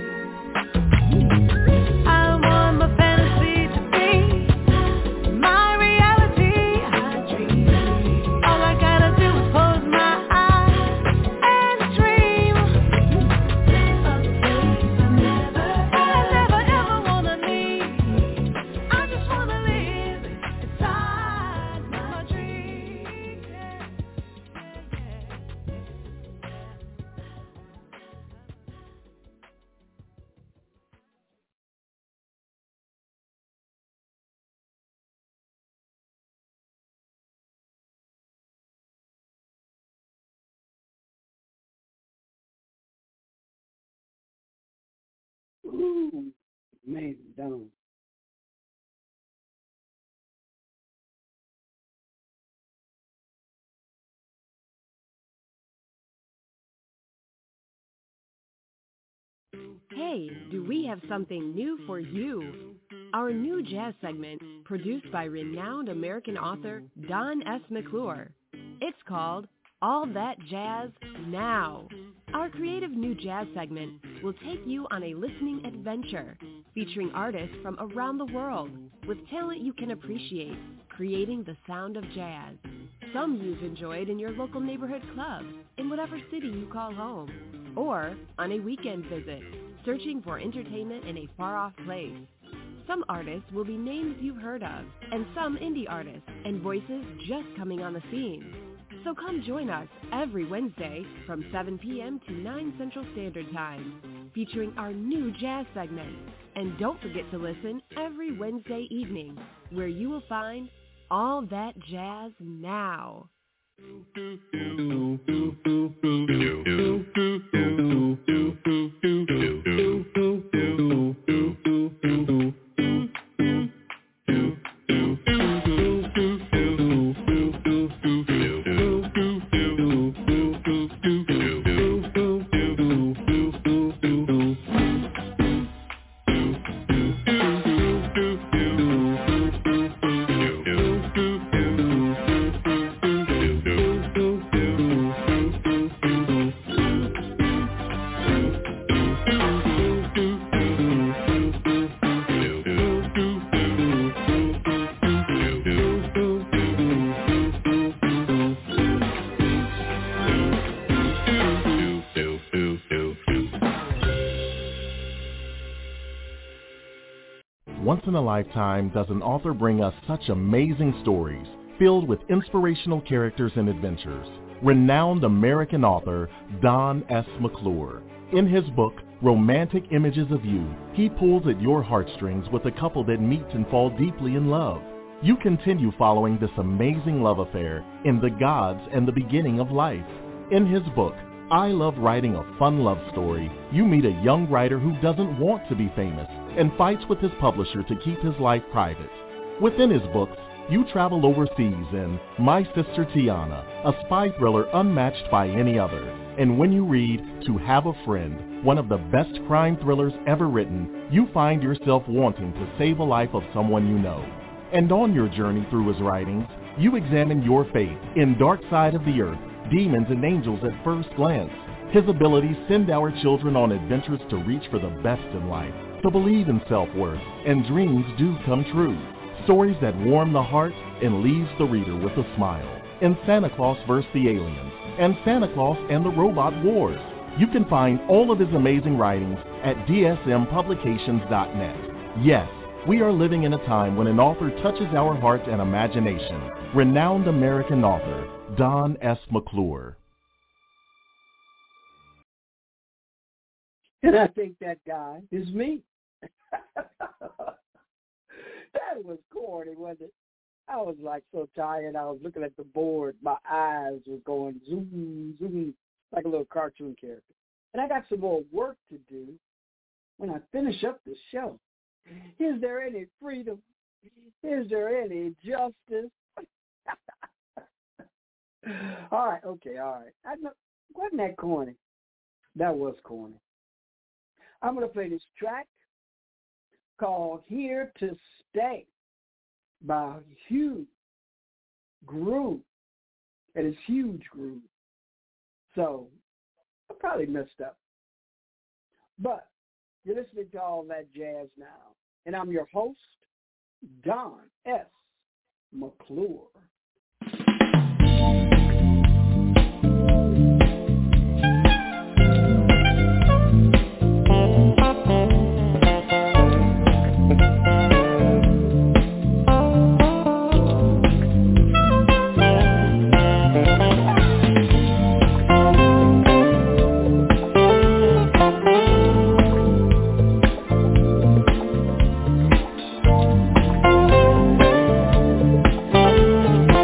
I want my fantasy to be my reality. All I gotta do is close my eyes and dream. A place I never, I never ever wanna leave. I just wanna live inside my dream. Ooh, man, down. Hey, do we have something new for you? Our new jazz segment, produced by renowned American author Don S. McClure. It's called All That Jazz Now. Our creative new jazz segment will take you on a listening adventure, featuring artists from around the world with talent you can appreciate, creating the sound of jazz. Some you've enjoyed in your local neighborhood club, in whatever city you call home, or on a weekend visit, searching for entertainment in a far-off place. Some artists will be names you've heard of, and some indie artists and voices just coming on the scene. So come join us every Wednesday from seven p.m. to nine Central Standard Time, featuring our new jazz segment. And don't forget to listen every Wednesday evening, where you will find All That Jazz Now. Once in a lifetime does an author bring us such amazing stories filled with inspirational characters and adventures. Renowned American author Don S. McClure. In his book, Romantic Images of You, he pulls at your heartstrings with a couple that meet and fall deeply in love. You continue following this amazing love affair in The Gods and the Beginning of Life. In his book, I Love Writing a Fun Love Story, you meet a young writer who doesn't want to be famous and fights with his publisher to keep his life private. Within his books, you travel overseas in My Sister Tiana, a spy thriller unmatched by any other. And when you read To Have a Friend, one of the best crime thrillers ever written, you find yourself wanting to save a life of someone you know. And on your journey through his writings, you examine your faith in Dark Side of the Earth, Demons and Angels at First Glance. His abilities send our children on adventures to reach for the best in life, to believe in self-worth, and dreams do come true. Stories that warm the heart and leaves the reader with a smile. In Santa Claus versus the Aliens and Santa Claus and the Robot Wars. You can find all of his amazing writings at D S M publications dot net. Yes, we are living in a time when an author touches our hearts and imagination. Renowned American author, Don S. McClure. And I think that guy is me. That was corny, wasn't it? I was like so tired. I was looking at the board. My eyes were going zoom, zoom, like a little cartoon character. And I got some more work to do when I finish up the show. Is there any freedom? Is there any justice? All right, okay, all right. I know, wasn't that corny? That was corny. I'm going to play this track called Here to Stay by Huge Groove. And it's Huge Groove. So I probably messed up. But you're listening to All That Jazz now. And I'm your host, Don S. McClure. Thank you.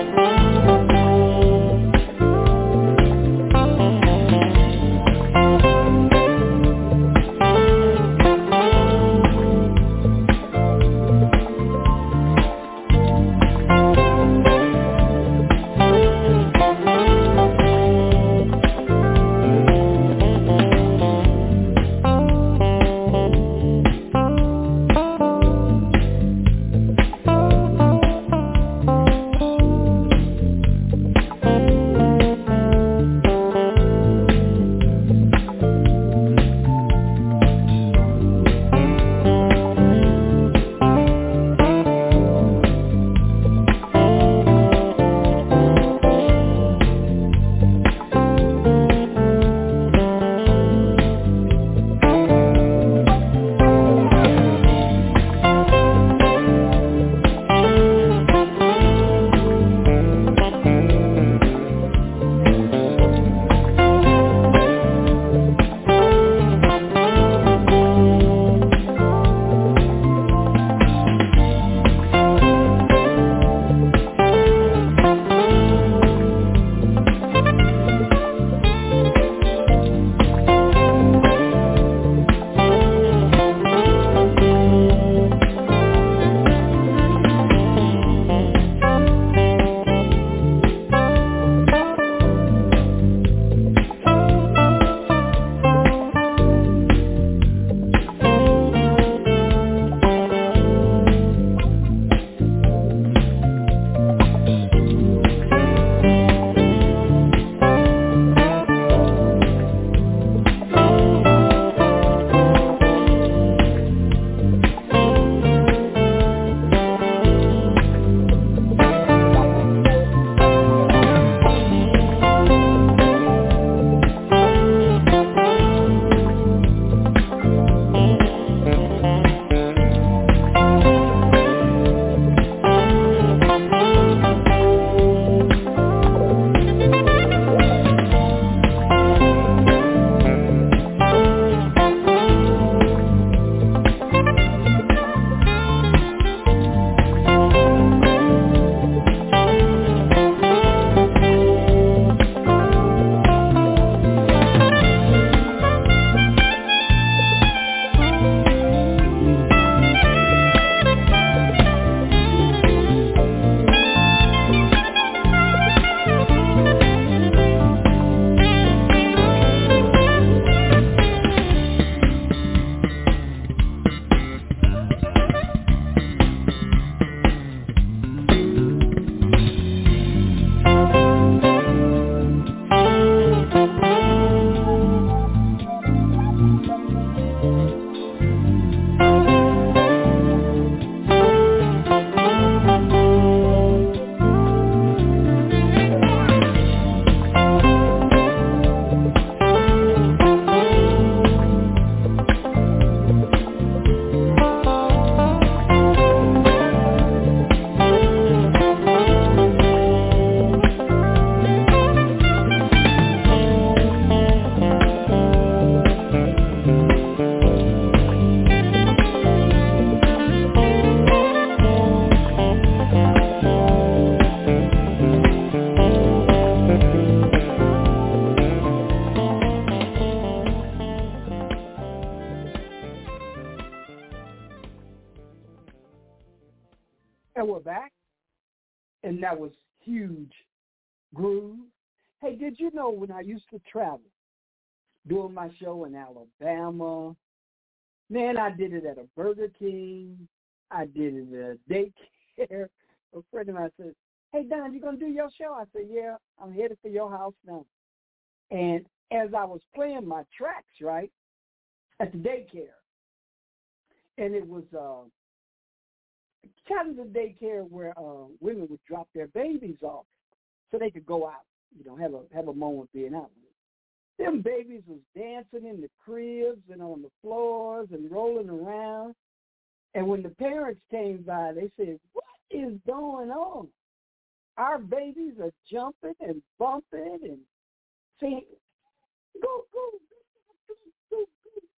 and that was huge. Groove. Hey, did you know when I used to travel, doing my show in Alabama, man, I did it at a Burger King. I did it at a daycare. A friend of mine said, hey, Don, you going to do your show? I said, yeah, I'm headed for your house now. And as I was playing my tracks, right, at the daycare, and it was uh, kind of the daycare where uh, women would drop their babies off so they could go out, you know, have a have a moment being out. Them babies was dancing in the cribs and on the floors and rolling around. And when the parents came by, they said, what is going on? Our babies are jumping and bumping and saying, go, go, go, go,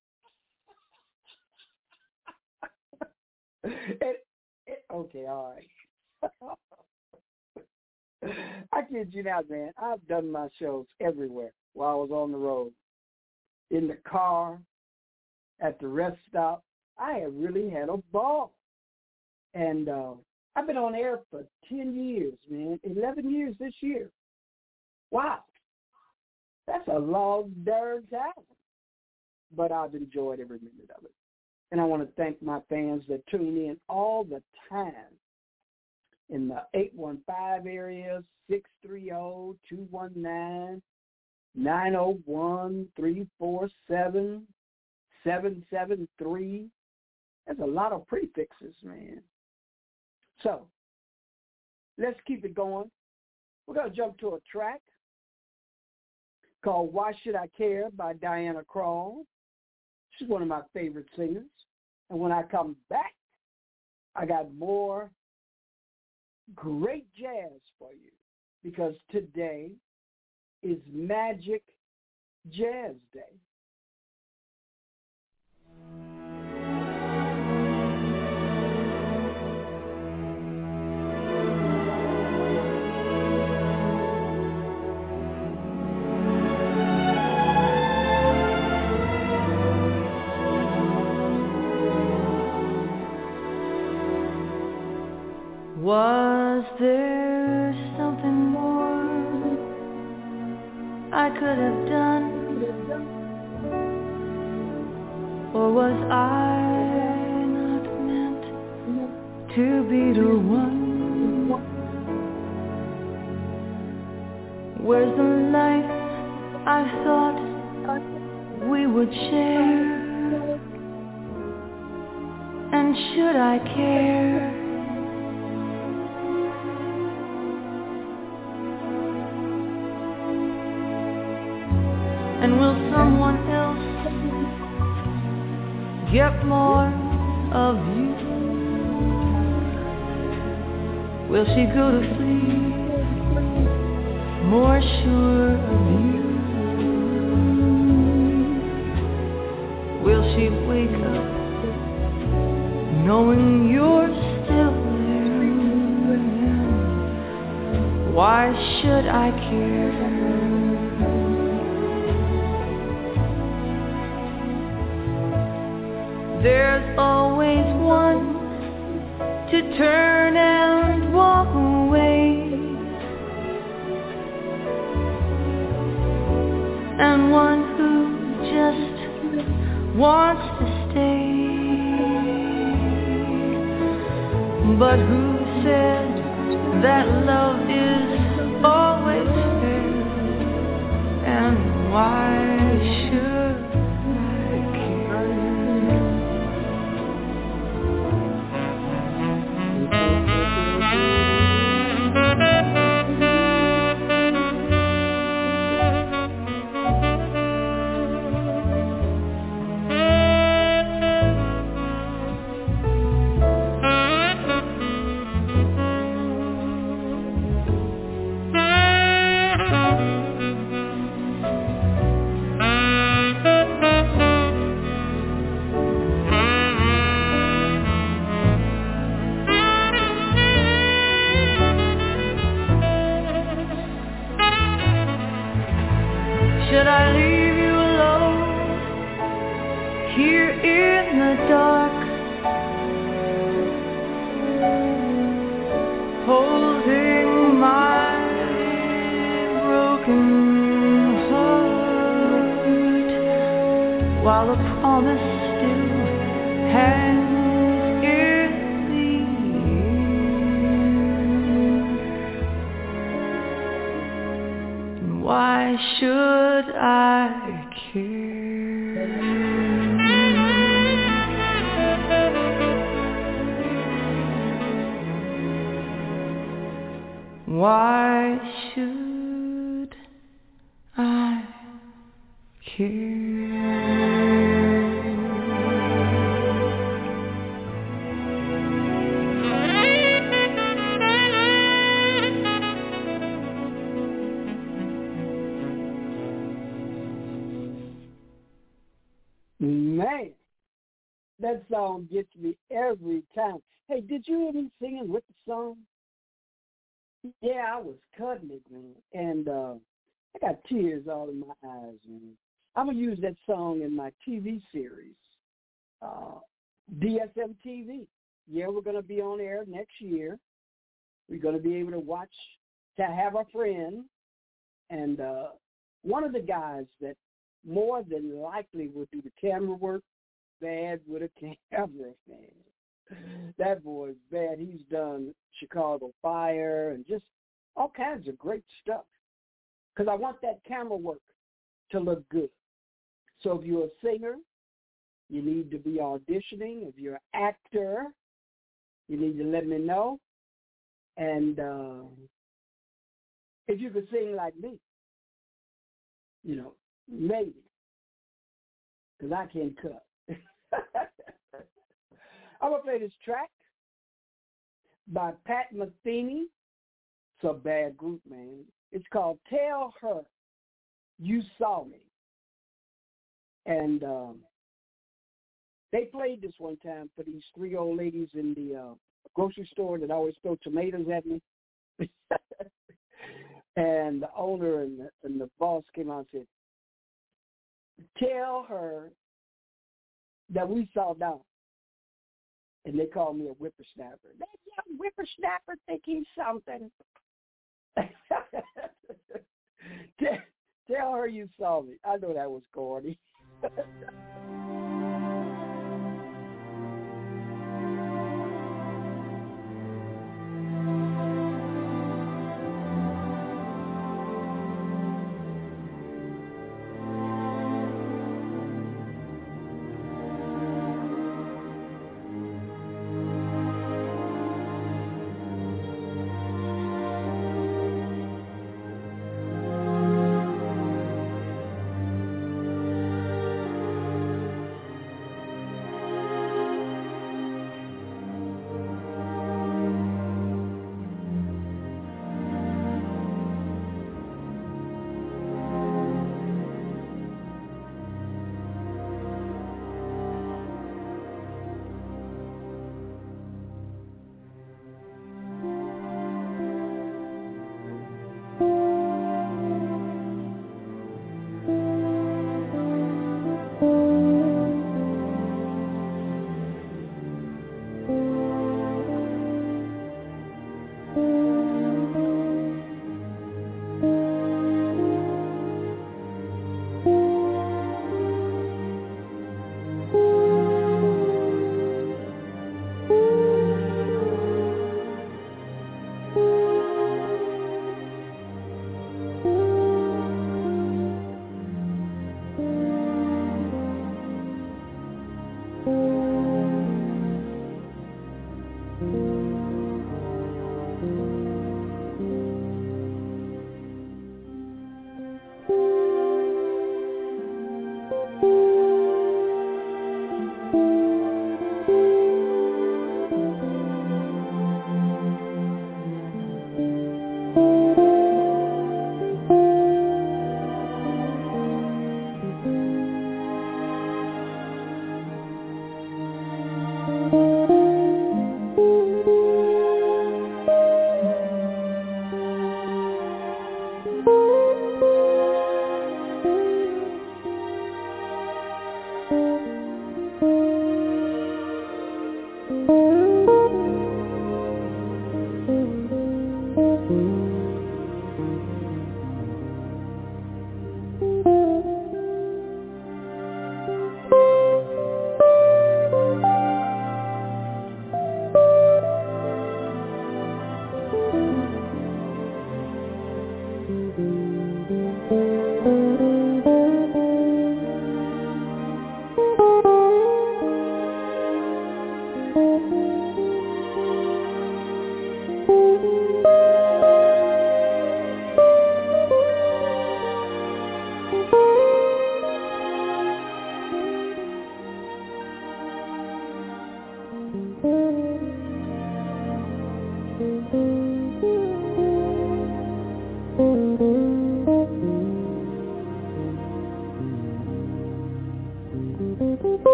go. and, and, okay, all right. I kid you not, man. I've done my shows everywhere while I was on the road. In the car, at the rest stop. I have really had a ball. And uh, I've been on air for ten years, man. eleven years this year. Wow. That's a long darn time. But I've enjoyed every minute of it. And I want to thank my fans that tune in all the time in the eight one five area, six three zero, two one nine, nine zero one, three four seven, seven seven three. There's a lot of prefixes, man. So, let's keep it going. We're going to jump to a track called Why Should I Care by Diana Krall. She's one of my favorite singers. And when I come back, I got more great jazz for you because today is Magic Jazz Day. Was there something more I could have done? Or was I not meant to be the one? Where's the life I thought we would share? And should I care? And will someone else get more of you? Will she go to sleep more sure of you? Will she wake up knowing you're still there? Why should I care? There's always one to turn and walk away, and one who just wants to stay. But who said that love is always fair? And why should while the promise still hangs in the air. And why should I care? Why should I care? Man, that song gets me every time. Hey, did you hear me singing with the song? Yeah, I was cutting it, man. And uh, I got tears all in my eyes, man. I'm going to use that song in my T V series, uh, D S M T V. Yeah, we're going to be on air next year. We're going to be able to watch, to have a friend. And uh, one of the guys that more than likely will do the camera work, bad with a camera, man. That boy's bad. He's done Chicago Fire and just all kinds of great stuff. Because I want that camera work to look good. So if you're a singer, you need to be auditioning. If you're an actor, you need to let me know. And uh, if you could sing like me, you know, maybe. Because I can't cut. I'm going to play this track by Pat Metheny. It's a bad group, man. It's called Tell Her You Saw Me. And um, they played this one time for these three old ladies in the uh, grocery store that always throw tomatoes at me. And the owner and the, and the boss came out and said, tell her that we saw Don. And they called me a whippersnapper. That young whippersnapper think he's something. tell, tell her you saw me. I know that was corny.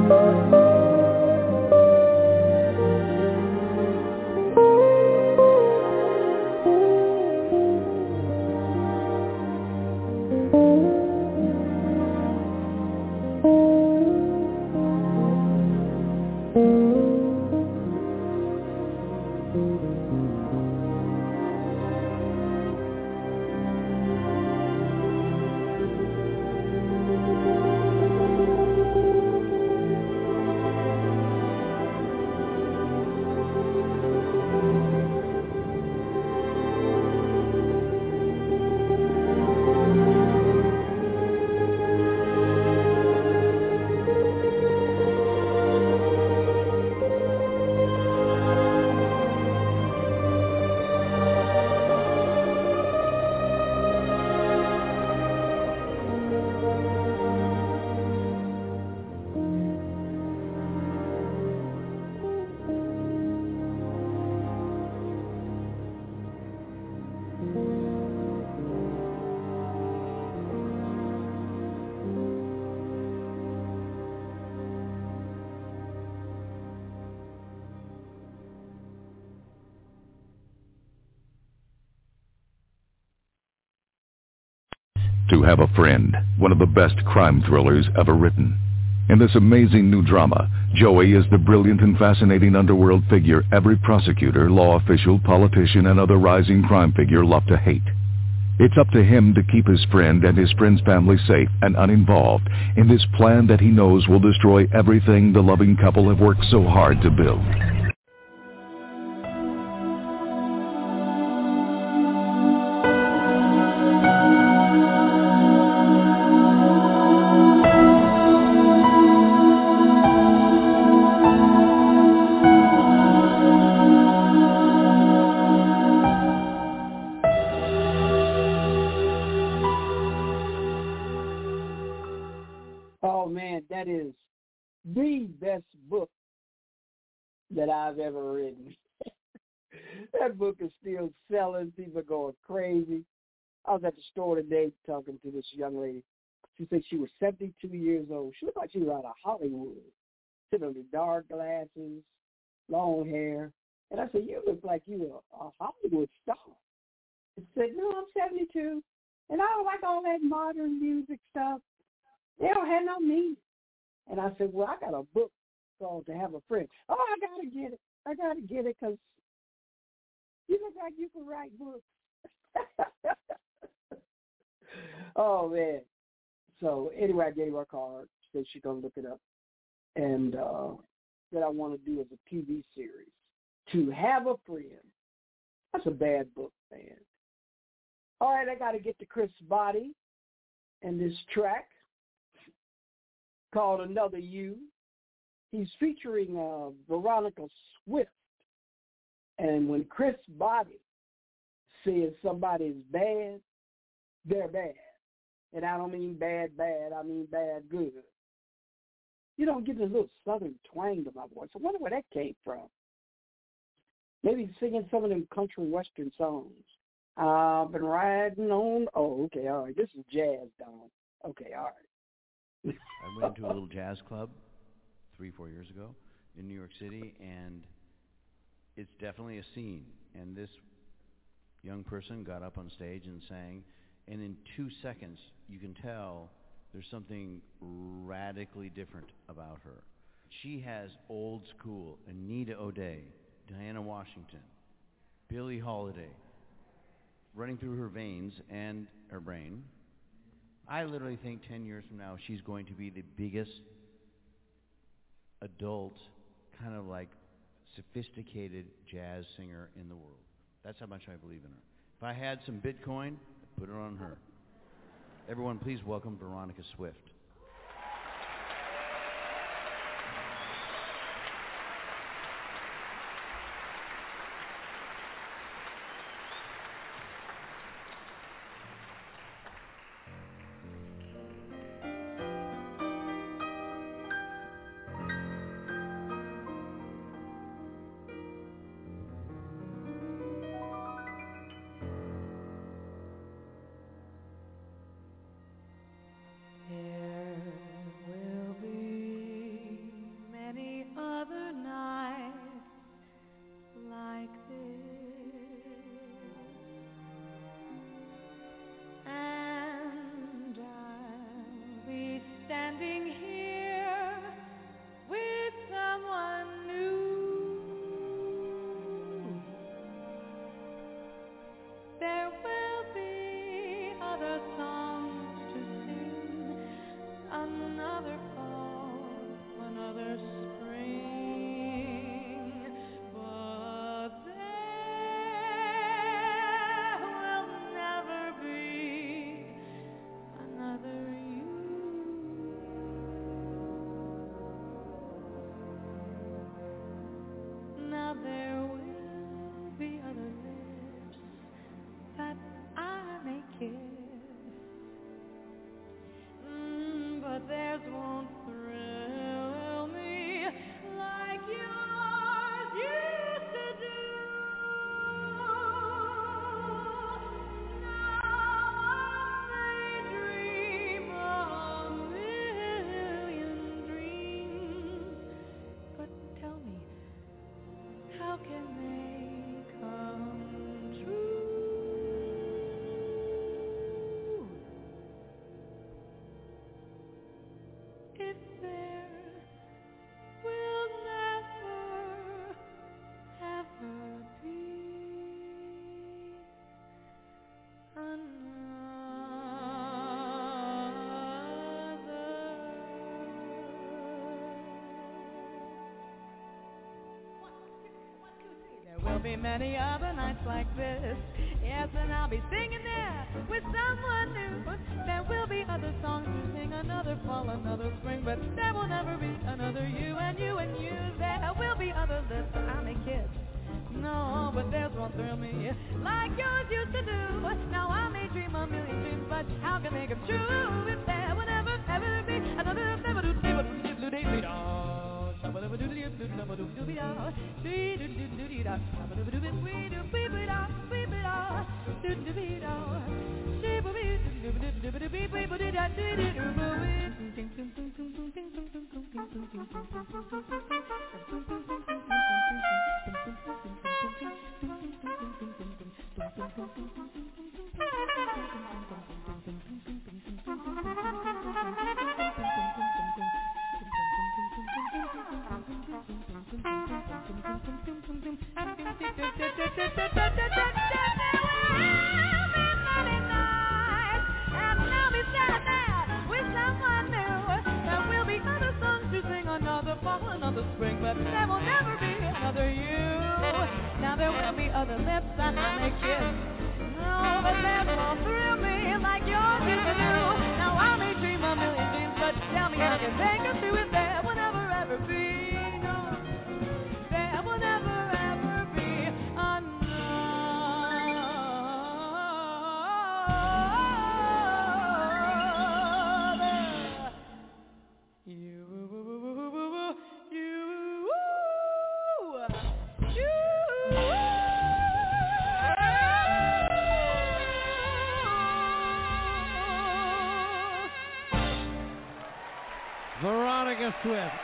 To Have a Friend, one of the best crime thrillers ever written. In this amazing new drama, Joey is the brilliant and fascinating underworld figure every prosecutor, law official, politician, and other rising crime figure love to hate. It's up to him to keep his friend and his friend's family safe and uninvolved in this plan that he knows will destroy everything the loving couple have worked so hard to build. Oh man, that is the best book that I've ever written. That book is still selling. People are going crazy. I was at the store today talking to this young lady. She said she was seventy-two years old. She looked like she was out of Hollywood. Sitting with dark glasses, long hair. And I said, you look like you were a Hollywood star. She said, no, I'm seventy-two. And I don't like all that modern music stuff. They don't have no meaning. And I said, well, I got a book called To Have a Friend. Oh, I got to get it. I got to get it because you look like you can write books. Oh, man. So anyway, I gave her a card. She said she's going to look it up. And uh, that I want to do as a T V series. To Have a Friend. That's a bad book, man. All right, I got to get to Chris Botti and this track called Another You. He's featuring uh, Veronica Swift. And when Chris Botti says somebody's bad, they're bad. And I don't mean bad, bad. I mean bad, good. You don't get this little southern twang to my voice. I wonder where that came from. Maybe singing some of them country western songs. I've been riding on. Oh, okay, all right. This is jazz, Don. Okay, all right. I went to a little jazz club three, four years ago in New York City, and it's definitely a scene. And this young person got up on stage and sang, and in two seconds, you can tell there's something radically different about her. She has old school Anita O'Day, Diana Washington, Billie Holiday running through her veins and her brain. I literally think ten years from now, she's going to be the biggest adult, kind of like sophisticated jazz singer in the world. That's how much I believe in her. If I had some Bitcoin, I'd put it on her. Everyone, please welcome Veronica Swift. There Be many other nights like this. Yes, and I'll be singing there with someone new. There will be other songs to sing, another fall, another spring, but there will never be another you and you and you. There will be other lips that I may kiss. No, but there's one thrill me like yours used to do. Now I may dream a million dreams, but how can they come true if there will never ever be another never do never do never do never do. Another fall, another spring, but there will never be another you. Now there will be other lips that I may kiss. No, but there will thrill me like yours used to do. Now I may dream a million dreams, but tell me how can they come true if there will never ever be. No, there will never ever be another you. Veronica Swift.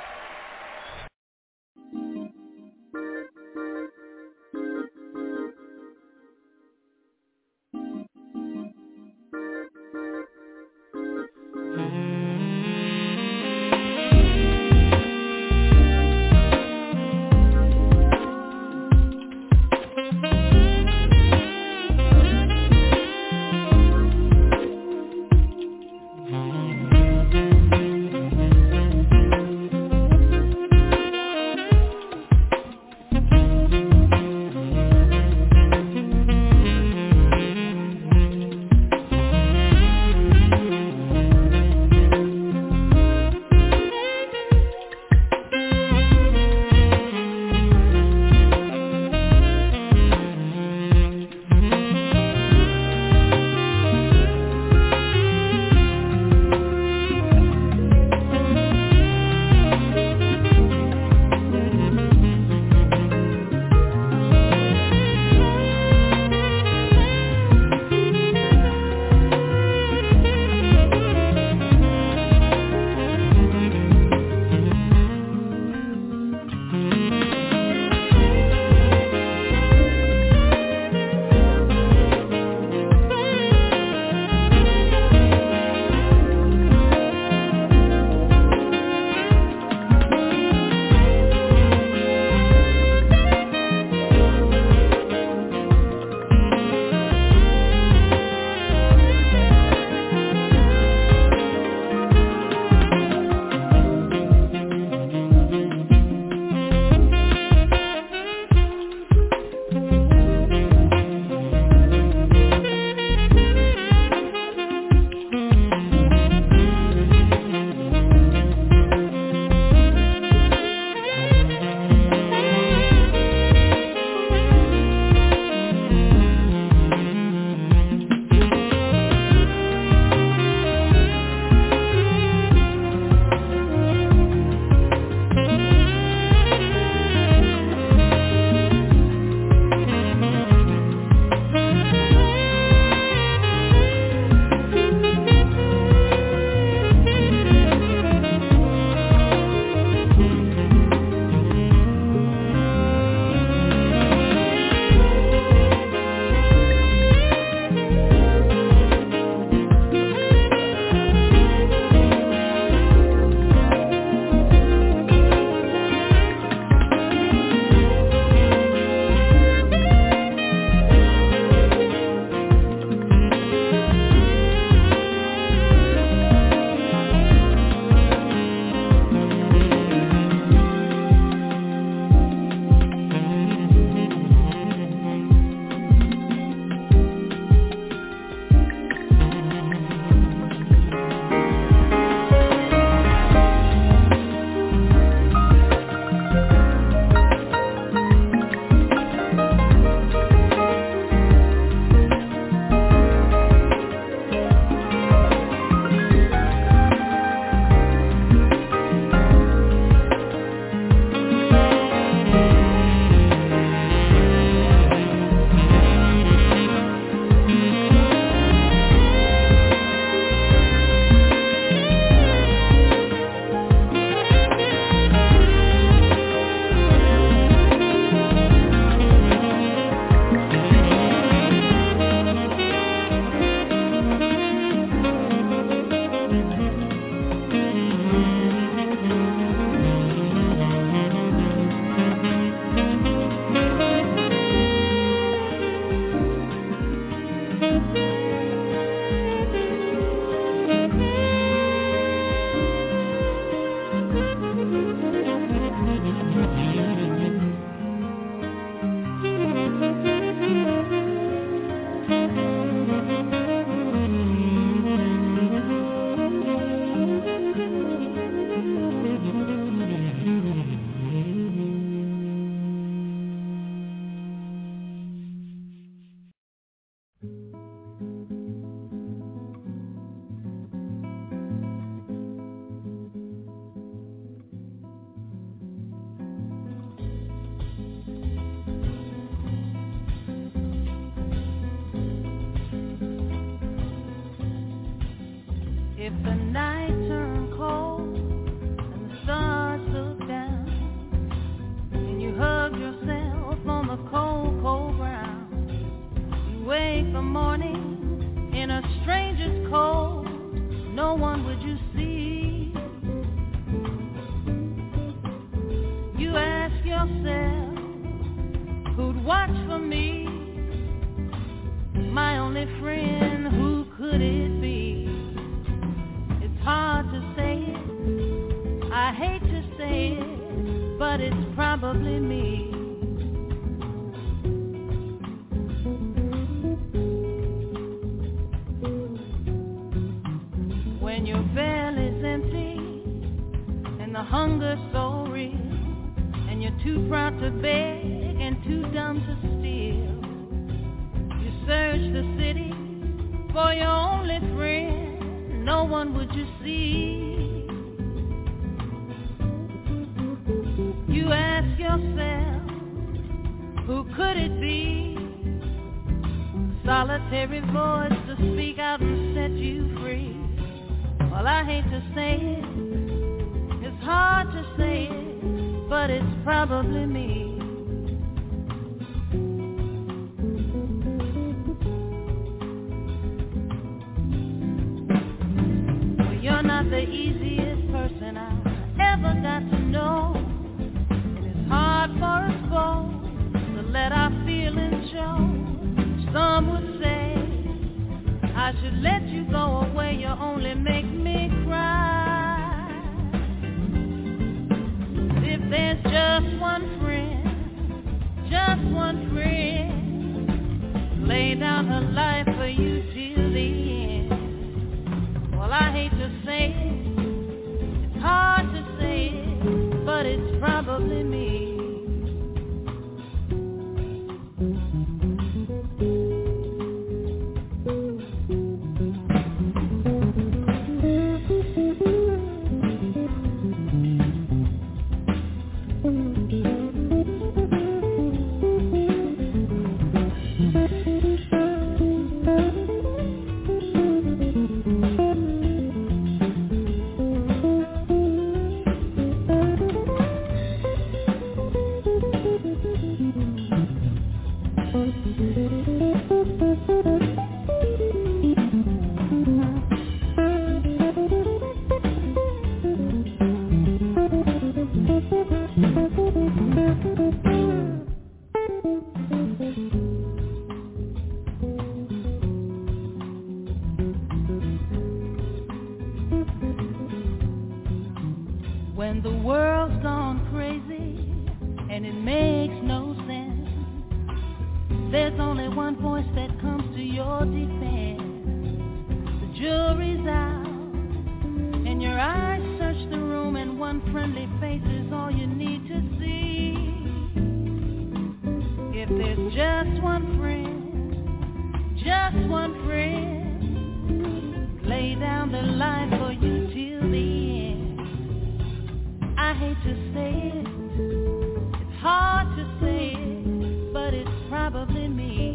If the night turned cold and the stars looked down and you hugged yourself on the cold, cold ground, you wake the morning in a stranger's cold, no one would you see. You ask yourself, who'd watch for me? My only friend, who could it be? It's hard to say it, I hate to say it, but it's probably me. When your belly's empty and the hunger's so real, and you're too proud to beg and too dumb to steal, you search the city for your only friend, no one would you see. You ask yourself, who could it be? Solitary voice to speak out and set you free. Well, I hate to say it, it's hard to say it, but it's probably me. Well, you're not the easiest person I ever got to know, and it's hard for us both to let our feelings show. Some would say I should let you go away, you only make me cry. If there's just one friend, just one friend, lay down her life for you till the end. Well, I hate to say it, it's hard to say it, but it's probably me. When the world's gone crazy and it makes no sense, there's only one voice that comes to your defense. The jury's out and your eyes search the room, and one friendly face is all you need to see. If there's just one friend, just one friend, lay down their life for you till the end. I hate to say it, it's hard to say it, but it's probably me.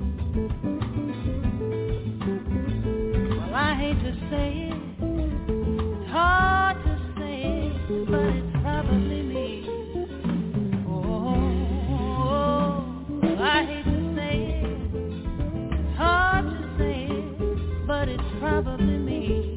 Well, I hate to say it, it's hard to say it, but it's probably me. Oh, I hate to say it, it's hard to say it, but it's probably me.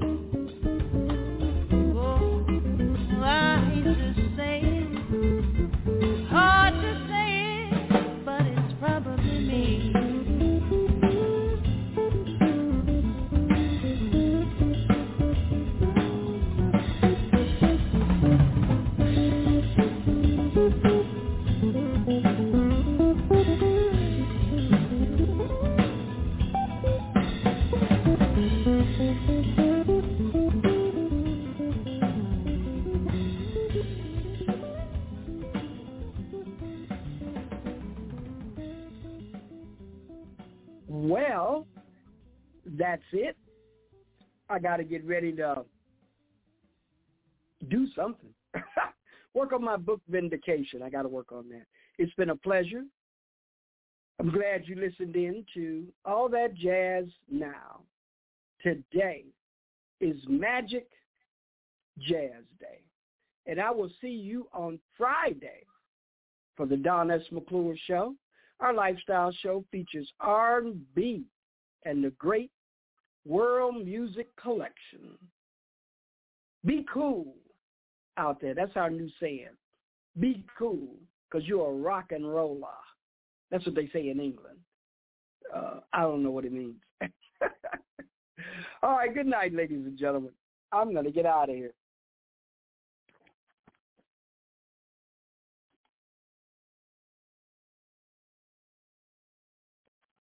Well, that's it. I got to get ready to do something. Work on my book, Vindication. I got to work on that. It's been a pleasure. I'm glad you listened in to All That Jazz Now today is Magic Jazz Day. And I will see you on Friday for the Don S. McClure Show. Our lifestyle show features R and B and the great world music collection. Be cool out there. That's our new saying. Be cool, because you're a rock and roller. That's what they say in England. Uh, I don't know what it means. All right, good night, ladies and gentlemen. I'm going to get out of here.